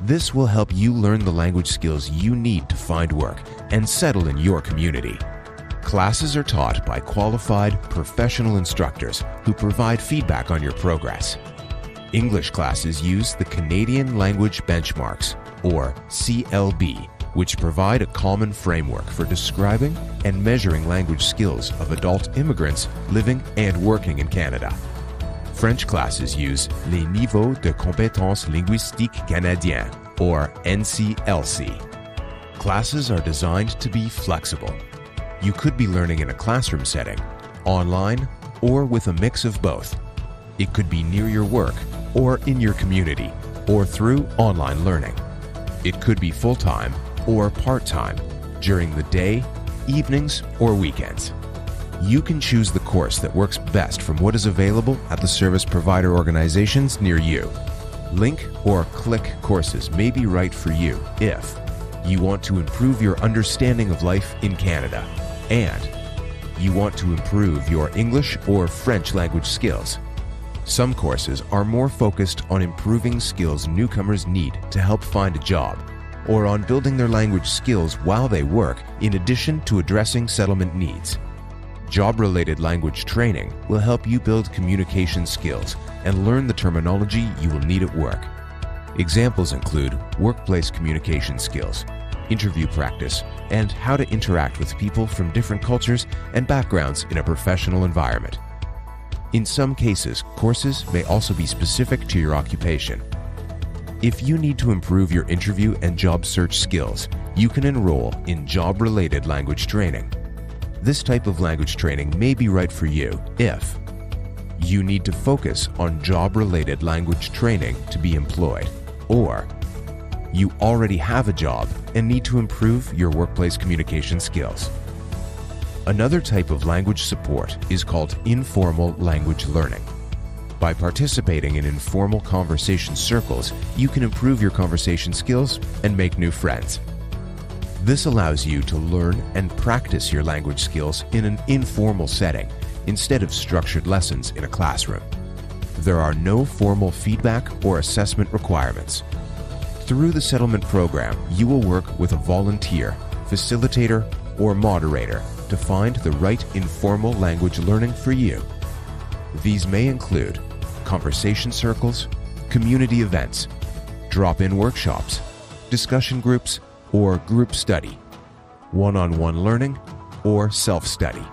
This will help you learn the language skills you need to find work and settle in your community. Classes are taught by qualified, professional instructors who provide feedback on your progress. English classes use the Canadian Language Benchmarks, or C L B, which provide a common framework for describing and measuring language skills of adult immigrants living and working in Canada. French classes use les niveaux de compétences linguistiques canadiens, or N C L C. Classes are designed to be flexible. You could be learning in a classroom setting, online, or with a mix of both. It could be near your work, or in your community, or through online learning. It could be full-time or part-time, during the day, evenings, or weekends. You can choose the course that works best from what is available at the service provider organizations near you. Link or click courses may be right for you if you want to improve your understanding of life in Canada and you want to improve your English or French language skills. Some courses are more focused on improving skills newcomers need to help find a job, or on building their language skills while they work in addition to addressing settlement needs. Job-related language training will help you build communication skills and learn the terminology you will need at work. Examples include workplace communication skills, interview practice, and how to interact with people from different cultures and backgrounds in a professional environment. In some cases, courses may also be specific to your occupation. If you need to improve your interview and job search skills, you can enroll in job-related language training. This type of language training may be right for you if you need to focus on job-related language training to be employed, or you already have a job and need to improve your workplace communication skills. Another type of language support is called informal language learning. By participating in informal conversation circles, you can improve your conversation skills and make new friends. This allows you to learn and practice your language skills in an informal setting instead of structured lessons in a classroom. There are no formal feedback or assessment requirements. Through the settlement program, you will work with a volunteer, facilitator, or moderator to find the right informal language learning for you. These may include conversation circles, community events, drop-in workshops, discussion groups, or group study, one-on-one learning, or self-study.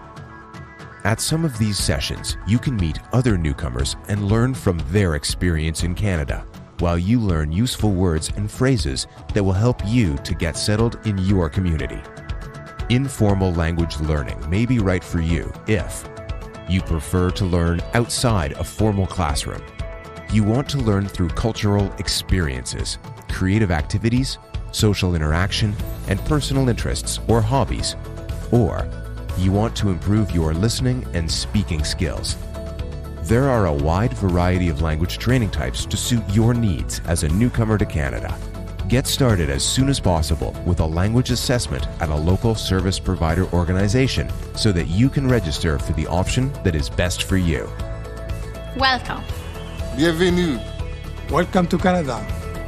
At some of these sessions, you can meet other newcomers and learn from their experience in Canada, while you learn useful words and phrases that will help you to get settled in your community. Informal language learning may be right for you if you prefer to learn outside a formal classroom. You want to learn through cultural experiences, creative activities, social interaction, and personal interests or hobbies, or you want to improve your listening and speaking skills. There are a wide variety of language training types to suit your needs as a newcomer to Canada. Get started as soon as possible with a language assessment at a local service provider organization so that you can register for the option that is best for you. Welcome. Bienvenue. Welcome to Canada.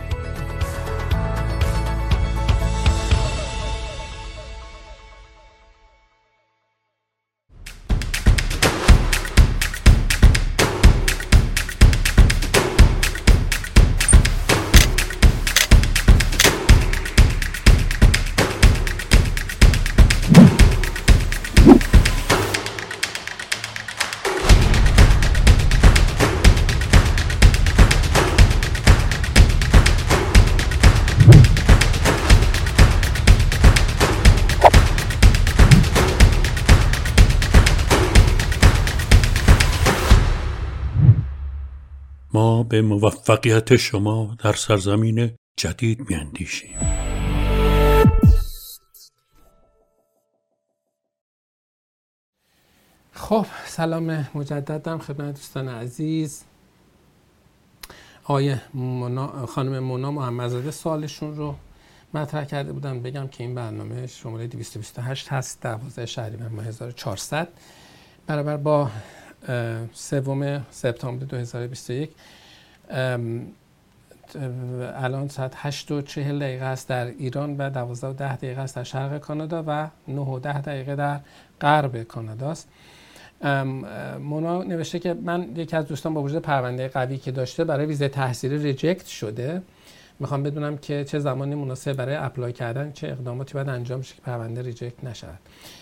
ما به موفقیت شما در سرزمین جدید می‌اندیشیم. خب سلام مجدد دارم خدمت دوستان عزیز. آقای مونا، خانم مونا محمدزاده سوالشون رو مطرح کرده بودن. بگم که این برنامه شماره دویست و بیست و هشت هست، دوازده شهریور ماه هزار و چهارصد برابر با سوم سپتامبر دو هزار و بیست و یک. الان ساعت هشت و چهل دقیقه است در ایران و دوازده و ده دقیقه است در شرق کانادا و نه و ده دقیقه در غرب کانادا است. مونا نوشته که من یکی از دوستان با وجود پرونده قوی که داشته برای ویزای تحصیلی ریجکت شده. میخوام بدونم که چه زمانی مناسب برای اپلای کردن، چه اقداماتی باید انجام شه که پرونده ریجکت نشود.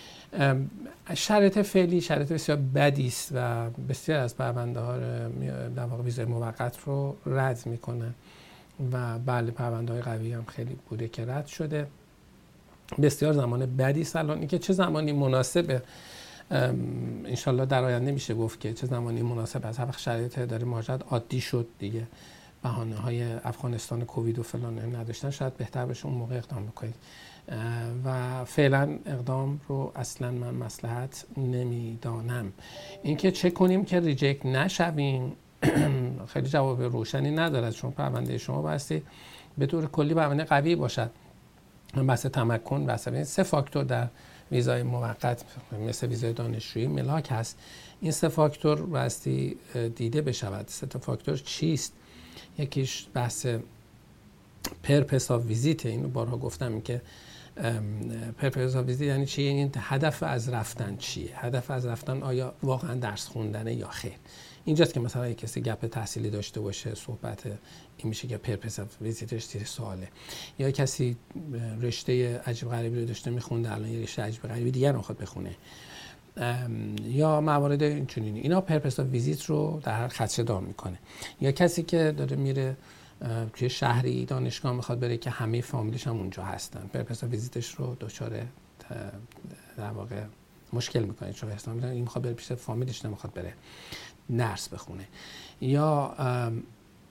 شرایط فعلی شرایط بسیار بدی است و بسیار از پرونده ها در واقع ویزای موقت رو رد میکنن و بله پرونده های قوی هم خیلی بوده که رد شده. بسیار زمان بدی است. الان اینکه چه زمانی مناسبه انشالله در آینده میشه گفت که چه زمانی مناسب است. وقت شرایط داره ماجرا عادی شد دیگه، بهانه های افغانستان کووید و فلان نداشتن، شاید بهتر بشه اون موقع اقدام بکنید و فعلا اقدام رو اصلا من مصلحت نمیدانم. اینکه چه کنیم که ریجکت نشویم خیلی جواب روشنی ندارد، چون پرونده شما بایستی به طور کلی پرونده قوی باشد. بحث تمکن بحث سه فاکتور در ویزای موقت مثل ویزای دانشجویی ملاک هست. این سه فاکتور بایستی دیده بشود. سه تا فاکتور چیست؟ یکیش بحث پرپس آف ویزیت، اینو بارها گفتم، این که پرپس آف ویزیت یعنی چیه؟ این هدف از رفتن چیه؟ هدف از رفتن آیا واقعا درس خوندنه یا خیر؟ اینجاست که مثلا یک کسی گپ تحصیلی داشته باشه صحبت این میشه که پرپس آف ویزیتش زیر سواله، یا کسی رشته عجیب غریبی رو داشته میخونده الان یه رشته عجیب غریبی دیگر رو میخواد بخونه، یا موارد اینچنینی. اینا پرپس آف ویزیت رو در هر خدشه دار میکنه. یا کسی که داره میره توی شهری دانشگاه میخواد بره که همه فامیلش هم اونجا هستن، پرپس آف ویزیتش رو دچار در واقع مشکل میکنه، چون احساس میکنه این میخواد بره پیش فامیلش، نمیخواد بره درس بخونه. یا ام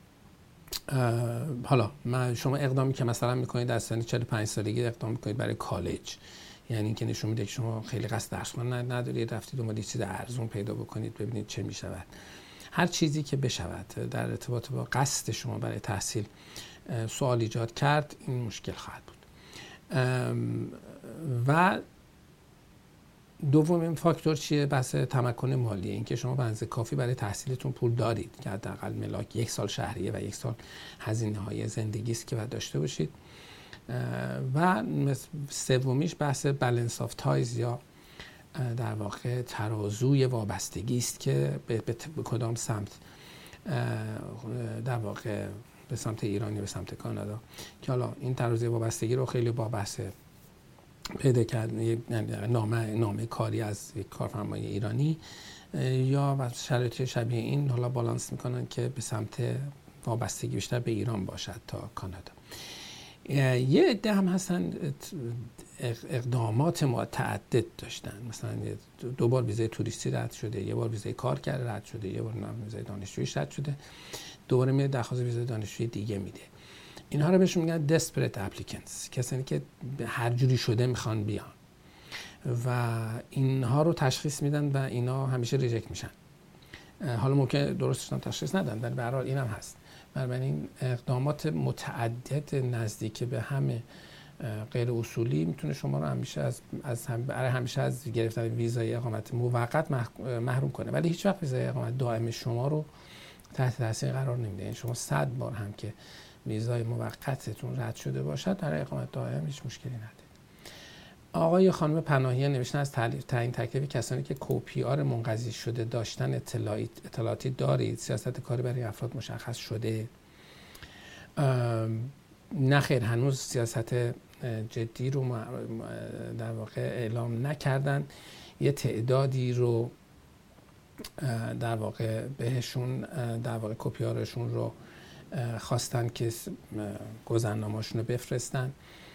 ام حالا ما شما اقدامی که مثلا میکنید در سن چهل و پنج سالگی اقدام میکنید برای کالج، یعنی اینکه نشون میده که شما خیلی قصد درس خوندن ندارید، رفتید دنبال چیز ارزون پیدا بکنید ببینید چه میشود. هر چیزی که بشود در ارتباط با قصد شما برای تحصیل سوال ایجاد کرد، این مشکل خواهد بود. و دومین فاکتور چیه؟ بحث تمکن مالیه، اینکه شما به اندازه کافی برای تحصیلتون پول دارید که حداقل ملاک یک سال شهریه و یک سال هزینه های زندگی است که باید داشته باشید. و سومیش بحث بالانس آف تایز یا در واقع ترازوی وابستگی است که به, به, به کدام سمت در واقع به سمت ایران یا به سمت کانادا، که حالا این ترازوی وابستگی رو خیلی با بحث پیدا کرد نامه نامه کاری از یک کارفرمای ایرانی یا شرایط شبیه این حالا بالانس میکنن که به سمت وابستگی بیشتر به ایران باشد تا کانادا. یه عده هم هستن اقدامات متعدد داشتن، مثلا دو بار ویزای توریستی رد شده، یه بار ویزای کارگر رد شده، یه بار ویزای دانشجویی رد شده، دوباره میاد درخواست ویزای دانشجویی دیگه میده. اینها رو بهشون میگن desperate applicants، کسانی که هر جوری شده میخوان بیان و اینها رو تشخیص میدن و اینا همیشه ریجکت میشن. حالا ممکنه درستش هم تشخیص ندن ولی به هر حال اینم هست. بنابراین اقدامات متعدد نزدیک به همه غیر اصولی میتونه شما رو همیشه از از هم برای همیشه از گرفتن ویزای اقامت موقت محروم کنه، ولی هیچ وقت ویزای اقامت دائم شما رو تحت تاثیر قرار نمیده. یعنی شما صد بار هم که ویزای موقتتون رد شده باشد برای اقامت دائم هیچ مشکلی نداره. آقای خانم پناهی نوشتن از تعیین تکلیف کسانی که کوپی آر منقضی شده داشتن اطلاعاتی دارید؟ سیاست کاری برای افراد مشخص شده؟ نه خیر، هنوز سیاست جدی رو در واقع اعلام نکردن. یه تعدادی رو در واقع بهشون در واقع کپی آرشون رو خواستن که گذرنامه‌شون رو بفرستن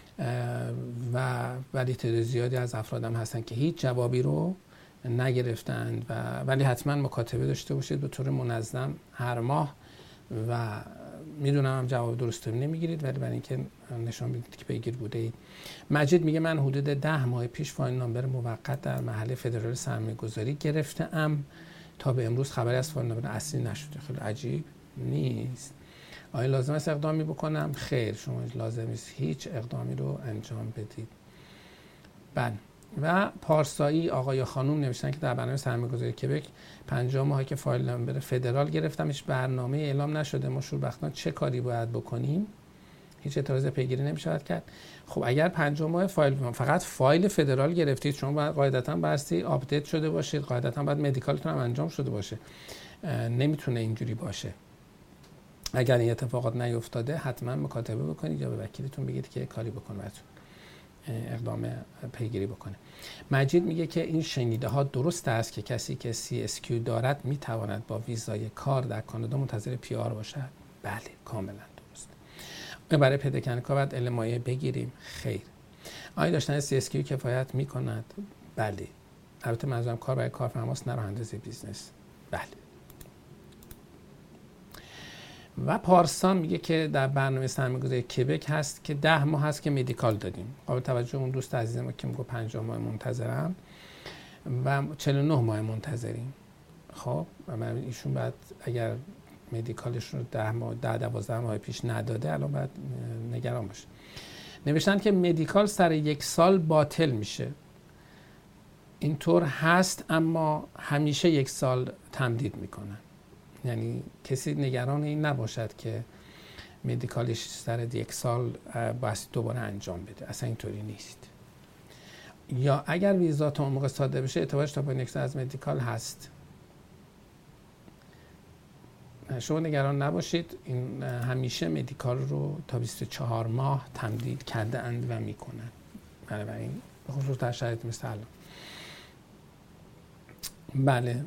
و ولی تعداد زیادی از افراد هم هستن که هیچ جوابی رو نگرفتند و ولی حتما مکاتبه داشته باشید به طور منظم هر ماه و میدونم هم جواب درست نمیگیرید ولی برای اینکه نشون میدید که پیگیر بوده اید. مجید میگه من حدود ده ماه پیش فایل نامبر موقت در محل فدرال سرمایه گذاری گرفتم، تا به امروز خبری از فایل نامبر اصلی نشده. خیلی عجیب نیست؟ آیا لازم است اقدامی بکنم؟ خیر، شما لازم نیست هیچ اقدامی رو انجام بدید. بله، و پارسایی آقای یا خانم نوشتن که در برنامه سرمایه‌گذاری کبک پنجاه ماهه که فایل نمبر فدرال گرفتم، هیچ برنامه اعلام نشده، ما شوربختانه چه کاری باید بکنیم؟ هیچ اعتراض پیگیری نمی‌شود کرد. خب اگر پنجاه ماه فایل فقط فایل فدرال گرفتید، شما باید قاعدتاً بایستی آپدیت شده باشید، قاعدتاً باید مدیکالتون هم انجام شده باشه. نمیتونه اینجوری باشه. اگر این اتفاقات نیفتاده حتما مکاتبه بکنید یا به وکیلتون بگید که کاری بکنه براتون اقدام پیگیری بکنه. مجید میگه که این شنیده ها درست است که کسی که سی اس کیو دارد میتواند با ویزای کار در کانادا منتظر پی آر باشد؟ بله، کاملا درست. برای پیدا کردن کار باید ال مایع بگیریم؟ خیر. آیا داشتن سی اس کیو کفایت میکند؟ بله. البته منظورم کار برای کارفرماست، نه رانندگی بیزنس. بله. و پارسا میگه که در برنامه سرمایه‌گذاری کبک هست که ده ماه هست که مدیکال دادیم. قابل توجه اون دوست عزیز ما که میگه پنجاه ماه منتظرم و چهل و نه ماه منتظریم. خب من ایشون بعد اگر مدیکالشون رو ده ماه ده دوازده ماه پیش نداده الان باید نگران باشه. نوشتن که مدیکال سر یک سال باطل میشه. اینطور هست، اما همیشه یک سال تمدید میکنن. یعنی کسی نگران این نباشد که مدیکالش سر یک سال باید دوباره انجام بده. اصلا اینطوری نیست. یا اگر ویزا تا اون موقع صادر بشه اعتبارش تا پایان یک سال از مدیکال هست. شما نگران نباشید، این همیشه مدیکال رو تا بیست و چهار ماه تمدید کرده اند و میکنن. بنابراین به خصوص در شرایط مثل الان. بله.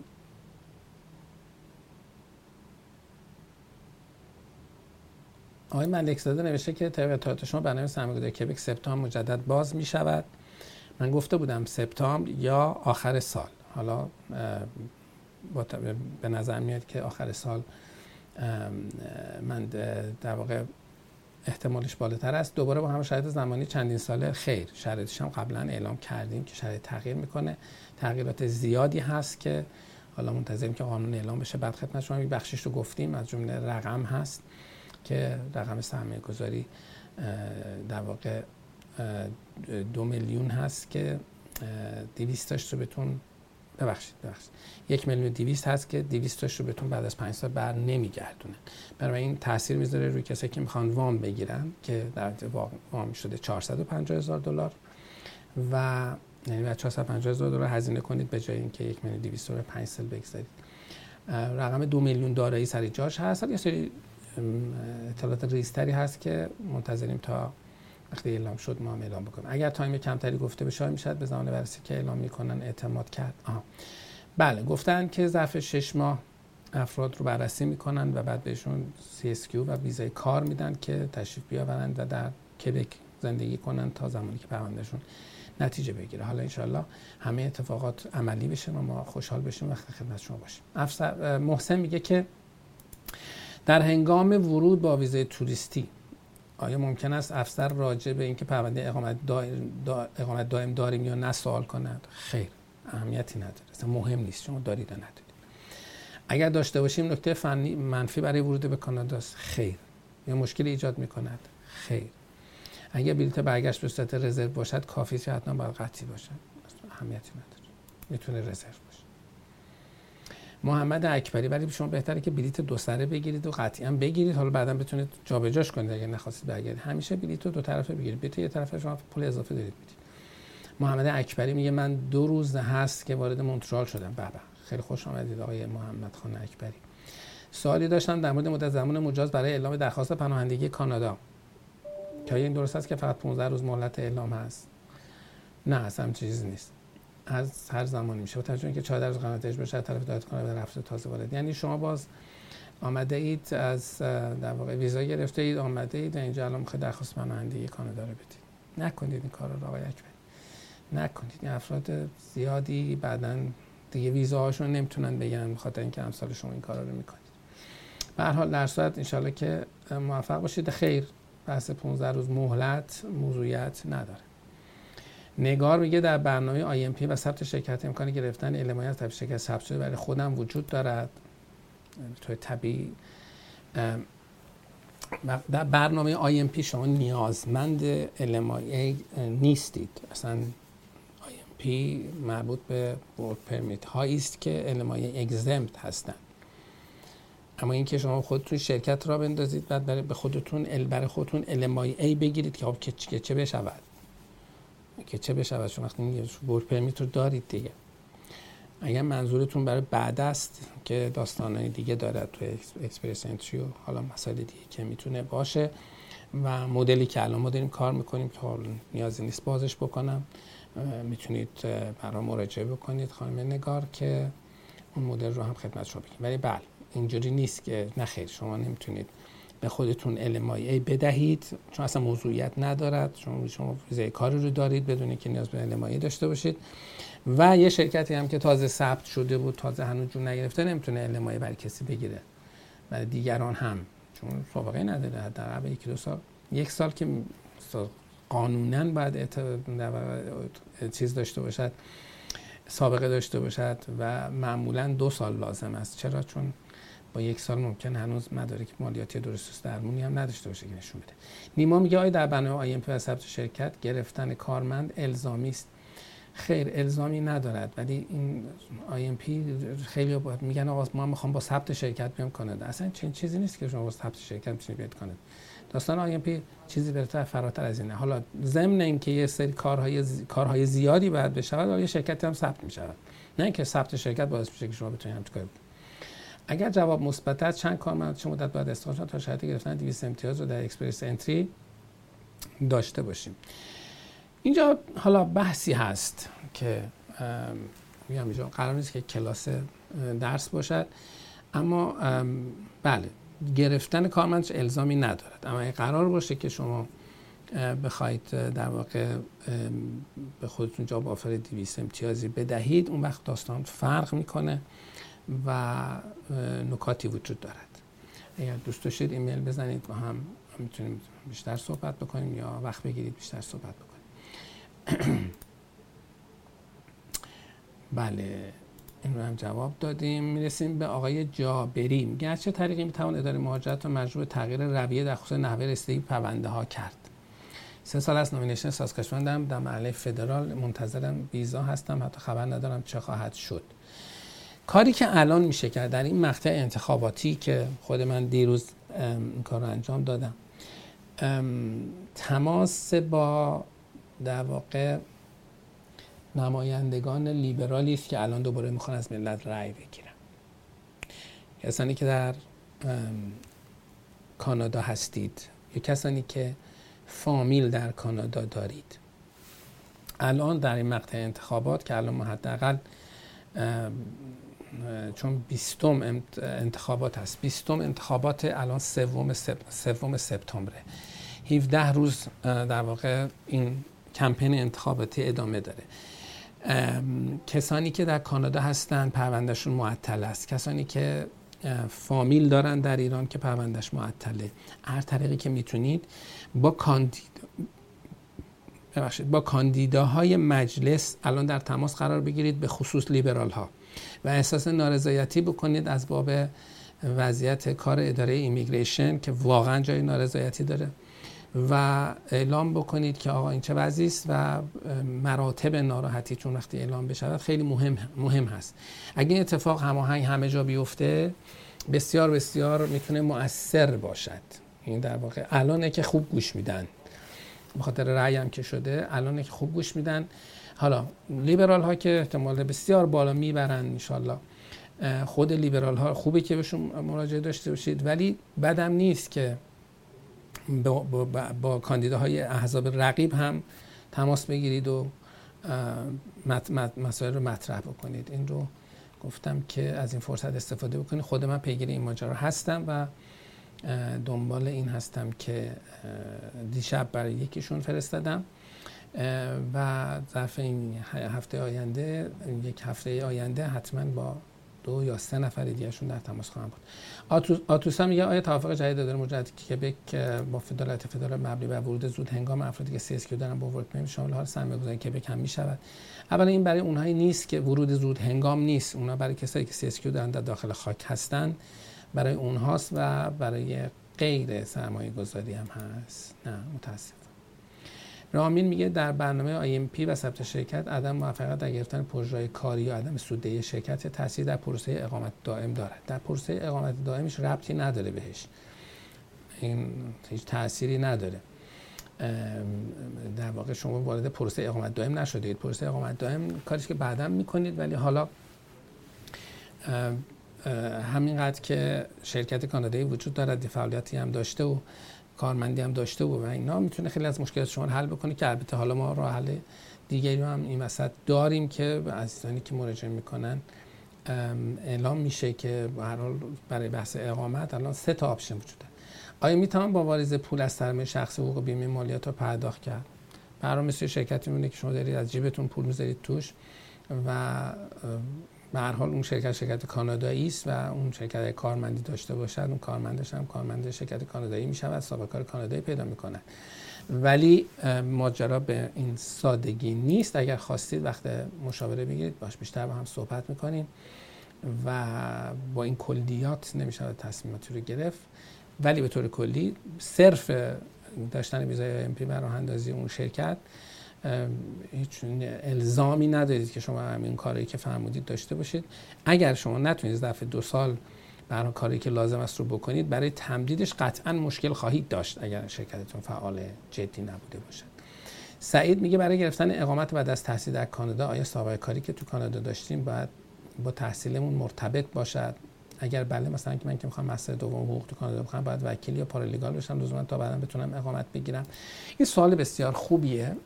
آقای ملکزاده نوشته که طبق اطلاعات شما برنامه سرمایه‌گذاری کبک سپتامبر مجدد باز می شود. من گفته بودم سپتامبر یا آخر سال. حالا به نظر میاد که آخر سال من در واقع احتمالش بالاتر است. دوباره با هم شرایط زمانی چندین ساله خیر. شرایطش هم قبلا اعلام کردیم که شرایط تغییر میکنه. تغییرات زیادی هست که حالا منتظریم که قانون اعلام بشه. بعد خدمت شما یک بخشش رو گفتیم، از جمله رقم هست که رقم سرمایه گذاری در واقع دو میلیون هست که دویستاش رو بهتون ببخشید ببخشید یک میلیون دویست هست که دویستاش رو بهتون بعد از پنج سال بر نمیگردونن. برای این تاثیر میذاره روی کسایی که میخوان وام بگیرن که در وام شده چهارصد و پنجاه هزار دلار و یعنی بعد چهارصد و پنجاه هزار دلار هزینه کنید به جای اینکه یک میلیون دویست رو پنج سال بگذارید. رقم دو میلیون دارایی سر جاش هست. یه سری اطلاعات ریزتری هست که منتظریم تا وقتی اعلام شد ما هم اعلام بکنیم. اگر تایم کمتری گفته بشه میشد به زمان بررسی که اعلام میکنن اعتماد کرد. آها. بله، گفتن که ظرف شش ماه افراد رو بررسی میکنن و بعد بهشون سی اس کیو و ویزای کار میدن که تشریف بیاورن و در کبک زندگی کنن تا زمانی که پروندهشون نتیجه بگیره. حالا انشالله همه اتفاقات عملی بشه و ما خوشحال بشیم وقتی خدمت شما باشیم. افسر محسن میگه که در هنگام ورود با ویزای توریستی آیا ممکن است افسر راجع به اینکه پرونده اقامت دائم, دا اقامت دائم داریم یا نه سوال کند؟ خیر، اهمیتی نداره، اصلا مهم نیست شما دارید یا ندارید. اگر داشته باشیم نکته فنی منفی برای ورود به کانادا است؟ خیر. یا مشکلی ایجاد میکند؟ خیر. اگر بلیط برگشت به صورت رزرو باشد کافی است یا حتما باید قطعی باشد؟ اهمیتی نداره، میتونه رزرو باشه. محمد اکبری ولی شما بهتره که بلیط دو سره بگیرید و قطعا بگیرید، حالا بعدا بتونید جابجاش کنید اگه نخواستید برگردید. همیشه بلیط رو دو طرفه بگیرید، بلیط یه طرفه شما پول اضافه دارید میدید. محمد اکبری میگه من دو روز هست که وارد مونترال شدم. بابا خیلی خوش آمدید آقای محمد خان اکبری. سوالی داشتم در مورد مدت زمان مجاز برای اعلام درخواست پناهندگی کانادا. که این درست است که فقط پانزده روز مهلت اعلام هست؟ نه، اصلا چیزی نیست. از هر زمانی میشه. با توجه اینکه چهارده روز قرار اجبار شد طرف دادگاه کنه به رفت تازه وارد. یعنی شما باز آمده اید از در واقع ویزا گرفته اید، آمده اید و اینجا الان میخواید درخواست پناهندگی کانادا رو بدید. نکنید این کارا رو آقای اکبری. نکنید. این افراد زیادی بعداً دیگه ویزاهاشون نمیتونن بگیرن به خاطر اینکه امثال شما این کارا رو میکنید. به هر حال در صورت ان شاءالله که موفق باشید. خیر، بحث پانزده روز مهلت موضوعیت نداره. نگار میگه در برنامه آی ام پی و ثبت شرکت امکان گرفتن علمای از طرف شرکت ثبت شده برای خودم وجود دارد. توی طبیعی در برنامه آی ام پی شما نیازمند علمای نیستید. اصلا آی ام پی مربوط به ورک پرمیت هایی است که ال ام آی اگزمپت هستند. اما این که شما خودتون شرکت را بندازید بعد برای به خودتون ال برای خودتون ال ام آی ای بگیرید که خب که چه بشود که چه بشود شما وقتی ورک پرمیت رو دارید دیگه. اگر منظورتون برای بعد است که داستانای دیگه داره تو اکسپرس انتری و حالا مسائل دیگه که میتونه باشه و مدلی که الان ما داریم کار میکنیم که حالا نیازی نیست بازش بکنم، میتونید برای مراجعه بکنید خانم نگار که اون مدل رو هم خدمت شما بگیم. ولی بله اینجوری نیست که نخیر شما نمیتونید به خودتون ال ام آی ای بدهید چون اصلا موضوعیت ندارد. شما شما ویزای کاری رو دارید بدون که نیاز به ال ام آی ای داشته باشید و یه شرکتی هم که تازه ثبت شده بود تازه هنوز جون نگرفته نمیتونه ال ام آی ای برای کسی بگیره، برای دیگران هم چون سابقه نداره. حداقل یک دو سال یک سال که قانونا باید چیز داشته باشد، سابقه داشته باشد و معمولا دو سال لازم است. چرا؟ چون با یک سال ممکن هنوز مدارک مالیاتی درست درمونی هم نداشته باشه که نشون بده. نیما میگه آیا در بنای آی ام پی و ثبت شرکت گرفتن کارمند الزامی است؟ خیر الزامی ندارد، ولی این آی ام پی خیلی میگن آقا ما میخوام با ثبت شرکت بیام کانادا. اصلا چنین چیزی نیست که شما با ثبت شرکت میتونید بیاد کانادا. داستان آی ام پی چیزی برتر فراتر از اینه. حالا ضمن اینکه یه سری کارهای زی... کارهای زیادی باید بشود ولی شرکتی هم ثبت میشود، نه اینکه ثبت شرکت باعث میشه که شما بتونید همین کارو. اگر جواب مثبت است چند کارمند چه مدت باید استخدام شود تا شرط گرفتن دویست امتیاز رو در اکسپرس انتری داشته باشیم؟ اینجا حالا بحثی هست که میگم اینجا قرار نیست که کلاس درس باشد، اما بله گرفتن کارمند الزامی ندارد. اما قرار باشه که شما بخواید در واقع به خودتون جاب آفر دویست امتیازی بدهید اون وقت داستان فرق میکنه و نکاتی وجود دارد. اگر دوست داشتید ایمیل بزنید و هم میتونیم بیشتر صحبت بکنیم یا وقت بگیرید بیشتر صحبت بکنیم. بله این رو هم جواب دادیم. میرسیم به آقای جابری. میگه چه طریقی میتوان اداره مهاجرت رو مجبور تغییر رویه در خصوص نحوه رسیدگی پرونده ها کرد؟ سه سال از نومینیشن سازگشتمندم در محله فدرال منتظرم ویزا هستم، حتی خبر ندارم چه خواهد شد. کاری که الان میشه کرد در این مقطع انتخاباتی که خود من دیروز این کار رو انجام دادم، تماس با در واقع نمایندگان لیبرالی است که الان دوباره میخوان از ملت رأی بگیرن. کسانی که در کانادا هستید یا کسانی که فامیل در کانادا دارید، الان در این مقطع انتخابات که الان ما حداقل چون بیستم انتخابات هست، بیستم انتخابات الان سوم سوم سپتامبره، هفده روز در واقع این کمپین انتخاباتی ادامه داره. کسانی که در کانادا هستن پروندهشون معطل است، کسانی که فامیل دارن در ایران که پروندهش معطله، هر طریقی که میتونید با کاندید ببخشید با کاندیداهای مجلس الان در تماس قرار بگیرید، به خصوص لیبرال ها، و احساس نارضایتی بکنید از باب وضعیت کار اداره ایمیگریشن که واقعا جای نارضایتی داره و اعلام بکنید که آقا این چه وضعی است و مراتب ناراحتی چون وقتی اعلام بشود خیلی مهم مهم هست. اگه این اتفاق هماهنگ همه جا بیفته بسیار بسیار میتونه مؤثر باشد. این در واقع الانه که خوب گوش میدن، به خاطر رأی هم که شده الانه که خوب گوش میدن. حالا لیبرال ها که احتمال بسیار بالا میبرن ان شاءالله، خود لیبرال ها خوبه که بهشون مراجعه داشته باشید، ولی بدم نیست که با, با, با کاندیداهای احزاب رقیب هم تماس بگیرید و مت مت مسائل رو مطرح بکنید. این رو گفتم که از این فرصت استفاده بکنید. خود من پیگیر این ماجرا هستم و دنبال این هستم که دیشب برای یکیشون فرستادم و ظرف این هفته آینده یک هفته آینده حتما با دو یا سه نفر دیگه‌شون در تماس خواهم بود. آتوس آتوسا میگه آیا توافق جدید داره مجدد کبک با فدرالت فدرال مبنی بر ورود زود هنگام افرادی که سی اس کیو دارن با ورک پرمیت شامل حال سرمایه‌گذاری کبک هم میشود؟ اولا این برای اونهایی نیست که ورود زود هنگام نیست، اونها برای کسایی که سی اس کیو دارن در داخل خاک هستن برای اونهاست و برای غیر سرمایه‌گذاری هم هست. نه متاسفم. رامین میگه در برنامه آی ام پی و ثبت شرکت عدم موفقیت در گرفتن پروژه‌های کاری یا عدم سوددهی شرکت تاثیر در پروسه اقامت دائم دارد. در پروسه اقامت دائمش ربطی نداره بهش، این هیچ تأثیری نداره. در واقع شما وارد پروسه اقامت دائم نشدید. پروسه اقامت دائم کاریش که بعداً میکنید، ولی حالا همینقدر که شرکت کانادایی وجود دارد، فعالیتی هم داشته و کارمندی هم داشته و و اینا، میتونه خیلی از مشکلات شما رو حل بکنه، که البته حالا ما راه حل دیگری هم این وسط داریم که عزیزانی که مراجعه میکنن اعلام میشه که به هر حال برای بحث اقامت الان سه تا آپشن وجوده. آیا میتونم با واریز پول از سرمایه شخصی حقوق بیمه مالیات رو پرداخت کرد؟ برای مثل شرکتی میمونه که شما دارید از جیبتون پول میذارید توش و به هر حال اون شرکت شرکت کانادایی است و اون شرکت کارمندی داشته باشد، اون کارمندش هم کارمند شرکت کانادایی میشود، سابقه کار کانادایی پیدا میکنه. ولی ماجرا به این سادگی نیست. اگر خواستید وقت مشاوره بگیرید، باش بیشتر با هم صحبت میکنیم و با این کلیات نمیشود تصمیماتی رو گرفت. ولی به طور کلی صرف داشتن ویزای ام پی بر راه اندازی اون شرکت هیچ الزامی ندارید که شما همین کاری که فرمودید داشته باشید. اگر شما نتونید ظرف دو سال برای کاری که لازم است رو بکنید، برای تمدیدش قطعا مشکل خواهید داشت اگر شرکتتون فعال جدی نبوده باشد. سعید میگه برای گرفتن اقامت بعد از تحصیل در کانادا آیا سابقه کاری که تو کانادا داشتیم باید با تحصیلمون مرتبط باشد؟ اگر بله، مثلا که من که میخوام مستر دوم حقوق تو کانادا بخونم، باید وکیل یا پارالیگال بشم لزوما تا بعدا بتونم اقامت بگیرم؟ این سوال بسیار خوبیه.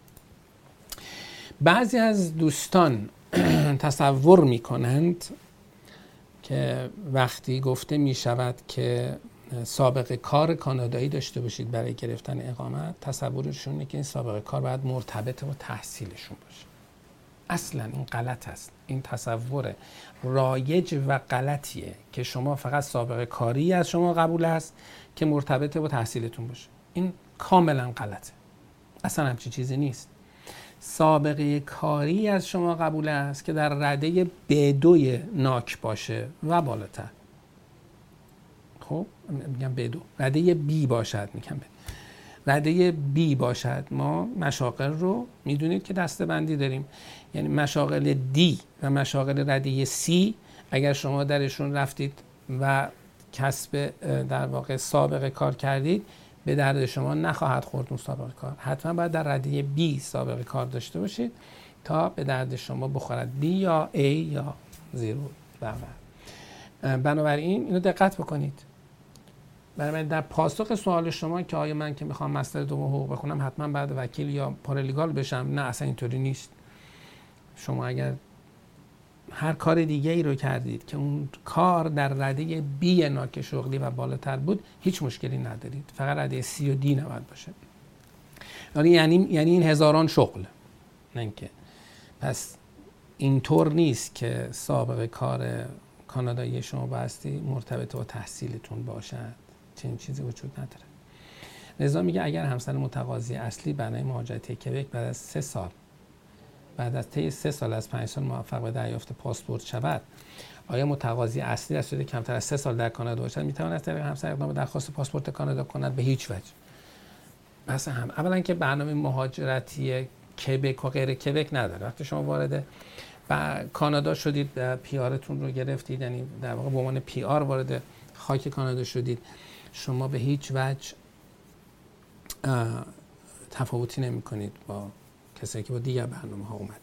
بعضی از دوستان تصور میکنند که وقتی گفته میشود که سابقه کار کانادایی داشته باشید برای گرفتن اقامت، تصورشون اینه که این سابقه کار باید مرتبط با تحصیلشون باشه. اصلا این غلط است. این تصور رایج و غلطیه که شما فقط سابقه کاری از شما قبول است که مرتبط با تحصیلتون باشه. این کاملا غلطه. اصلا همچین چیزی نیست. سابقه کاری از شما قبول است که در رده بی دو ناک باشه و بالاتر. خب میگم بی دو، رده بی باشد، میگم رده بی باشد. ما مشاغل رو میدونید که دسته بندی داریم، یعنی مشاغل دی و مشاغل رده سی اگر شما درشون رفتید و کسب در واقع سابقه کار کردید، به درد شما نخواهد خورد اون سابقه کار. حتما باید در رده بی سابقه کار داشته باشید تا به درد شما بخورد، بی یا A یا زیرو و بنابراین اینو دقت بکنید. برای در پاسخ سوال شما که آیا من که میخوام مستر دوم حقوق بخونم حتما بعد وکیل یا پارالیگال بشم، نه اصلا اینطوری نیست. شما اگر هر کار دیگه ای رو کردید که اون کار در رده بی ناک شغلی و بالاتر بود، هیچ مشکلی ندارید. فقط رده سی و دی نباید باشه. یعنی یعنی این هزاران شغل، نه اینکه پس اینطور نیست که سابقه کار کانادایی شما باستی مرتبط با تحصیلتون باشد. چنین چیزی وجود نداره. رضا میگه اگر همسر متقاضی اصلی برای مهاجرت کبک بعد از سه سال بعد از طی سه سال از پنج سال موفق به دریافت پاسپورت شود، آیا متقاضی اصلی از شده کمتر از سه سال در کانادا باشد میتواند از طریق همسر اقدام به درخواست پاسپورت کانادا کند؟ به هیچ وجه. بس هم اولا که برنامه مهاجرتی کبک و غیر کبک نداره. وقتی شما وارد و کانادا شدید، پی آرتون رو گرفتید، یعنی در واقع به عنوان پی آر وارد خاک کانادا شدید، شما به هیچ وجه تفاوتی نمی کنید با کسایی که با دیگر برنامه ها اومدن.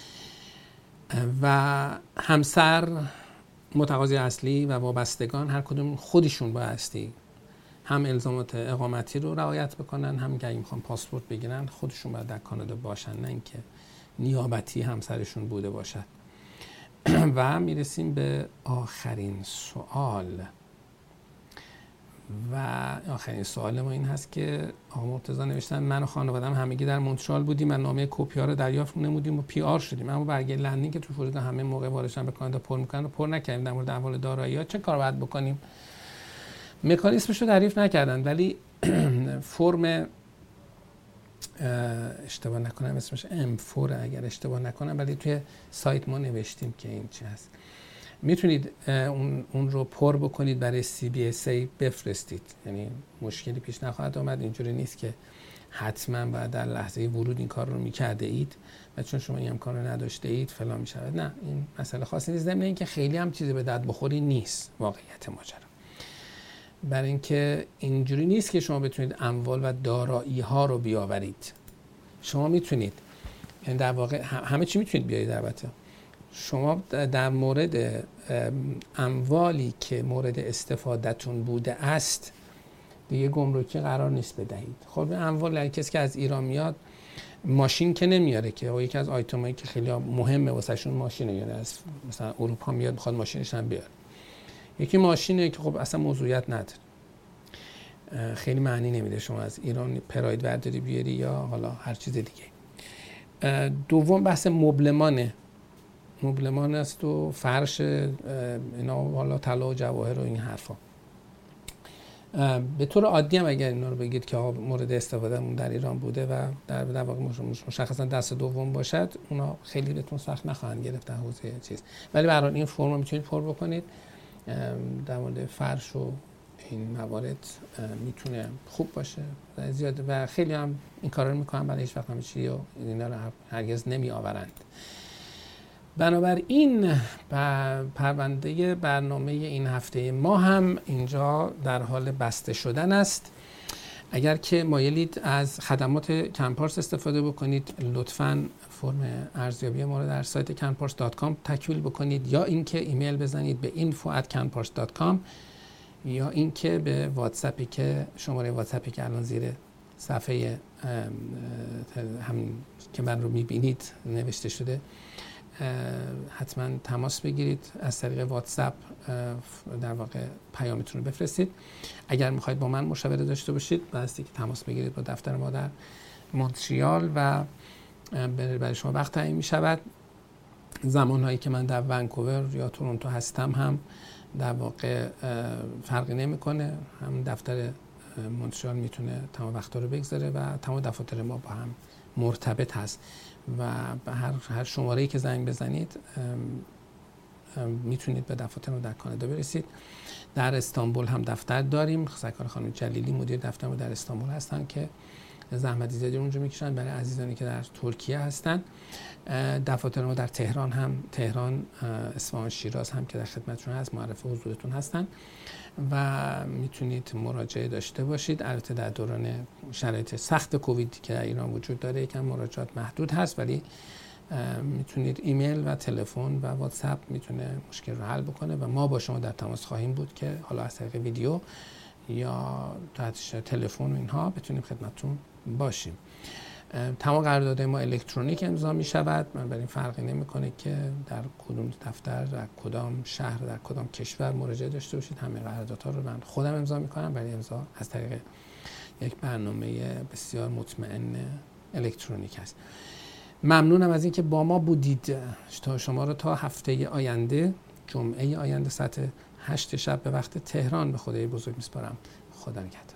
و همسر متقاضی اصلی و وابستگان هر کدوم خودشون بایستی هم الزامات اقامتی رو رعایت بکنن، هم اگه میخوان پاسپورت بگیرن خودشون باید در کانادا باشن، نه اینکه نیابتی همسرشون بوده باشد. و میرسیم به آخرین سوال و آخرین سوال ما این هست که آقا مرتضی نوشتن من و خانواده‌ام همگی در مونترال بودیم و نامه کپی ها رو دریافت نمودیم و پی آر شدیم، اما برگه لندینگ که تو فلوریدا همه موقع واردشن به کانادا پر میکنن و پر نکردیم. در مورد احوال دارایی‌ها چه کار باید بکنیم؟ مکانیزمش رو تعریف نکردن، ولی فرم اشتباه نکنم اسمش ام فور اگر اشتباه نکنم، ولی توی سایت ما نوشتیم که این چی هست. میتونید اون اون رو پر بکنید برای سی بی اس ای بفرستید، یعنی مشکلی پیش نخواهد آمد. اینجوری نیست که حتما باید در لحظه ورود این کار رو میکرده اید و چون شما این امکان رو نداشته اید فلان میشود. نه، این مسئله خاصی نیست. ضمن اینکه خیلی هم چیزی به درد بخوری نیست واقعیت ماجرا. برای اینکه اینجوری نیست که شما بتونید اموال و دارایی ها رو بیاورید. شما میتونید، یعنی در واقع همه چی میتونید بیارید. البته شما در مورد اموالی که مورد استفادهتون بوده است دیگه گمرکی قرار نیست بدهید. خب اموال، هر کسی که از ایران میاد ماشین که نمیاره که، و یکی از آیتمایی که خیلی مهمه واسه شون ماشینه، یعنی از مثلا اروپا میاد میخواد ماشینش هم بیاره. یکی ماشینه که خب اصلا موضوعیت نداره، خیلی معنی نمیده شما از ایران پراید برداری بیاری یا حالا هر چیز دیگه. دوم بحث مبلمانه، مبلمان است و فرش اینا، حالا طلا و جواهر و این حرفا. به طور عادی هم اگر اینا رو بگید که مورد استفادهمون در ایران بوده و در در واقع مشخصا دست دوم باشد، اونا خیلی بهتون سخت نخواهند گرفت در حوزه چیز. ولی به هر حال این فرم رو میتونید پر بکنید. در مورد فرش و این موارد میتونه خوب باشه و زیاد و خیلی هم این کارا رو میکنن، ولی هیچ وقت همه چی رو اینا رو هرگز نمی آورند. بنابراین پرونده برنامه این هفته ما هم اینجا در حال بسته شدن است. اگر که مایلید از خدمات کنپارس استفاده بکنید، لطفاً فرم ارزیابی ما رو در سایت کنپارس دات کام تکمیل بکنید، یا اینکه ایمیل بزنید به اینفو ات کنپارس دات کام، یا اینکه به واتساپی که شماره واتساپی که الان زیر صفحه هم که من رو میبینید نوشته شده حتما تماس بگیرید. از طریق واتساپ در واقع پیامتون رو بفرستید. اگر میخواید با من مشاوره داشته باشید بایستی که تماس بگیرید با دفتر ما در مونتریال و برای شما وقت تعیین میشود. زمانهایی که من در ونکوور یا تورنتو هستم هم در واقع فرقی نمیکنه، هم دفتر مونتریال میتونه تمام وقتا رو بگذاره و تمام دفاتر ما با هم مرتبط هست و به هر هر شماره‌ای که زنگ بزنید میتونید به دفاتر ما در کانادا برسید. در استانبول هم دفتر داریم. سرکار خانم جلیلی مدیر دفتر ما در استانبول هستن که زحمت زیادی اونجا میکشن برای عزیزانی که در ترکیه هستن. دفاتر ما در تهران هم، تهران، اصفهان، شیراز هم که در خدمتتون هست، معرف حضورتون هستن و میتونید مراجعه داشته باشید. البته در دوران شرایط سخت کووید که در ایران وجود داره یکم مراجعات محدود هست، ولی میتونید ایمیل و تلفن و واتساپ میتونه مشکل رو حل بکنه و ما با شما در تماس خواهیم بود که حالا از طریق ویدیو یا تلفن و اینها بتونیم خدمتتون باشیم. تمام قراردادهای ما الکترونیک امضا می شود. من برای این فرقی نمیکنه که در کدوم دفتر، در کدام شهر، در کدام کشور مراجعه داشته باشید. همه قراردادها رو من خودم امضا میکنم، ولی امضا از طریق یک برنامه بسیار مطمئن الکترونیک است. ممنونم از اینکه با ما بودید. تا شما رو تا هفته آینده، جمعه آینده ساعت هشت شب به وقت تهران به خدای بزرگ میسپارم. خدا نگهدار.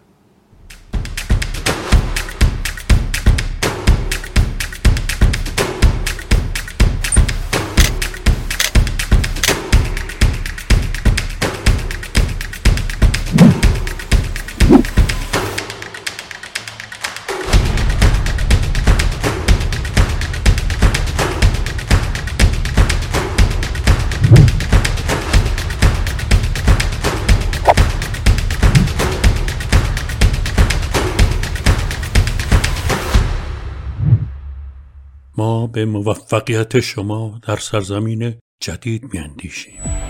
ما به موفقیت شما در سرزمین جدید می‌اندیشیم.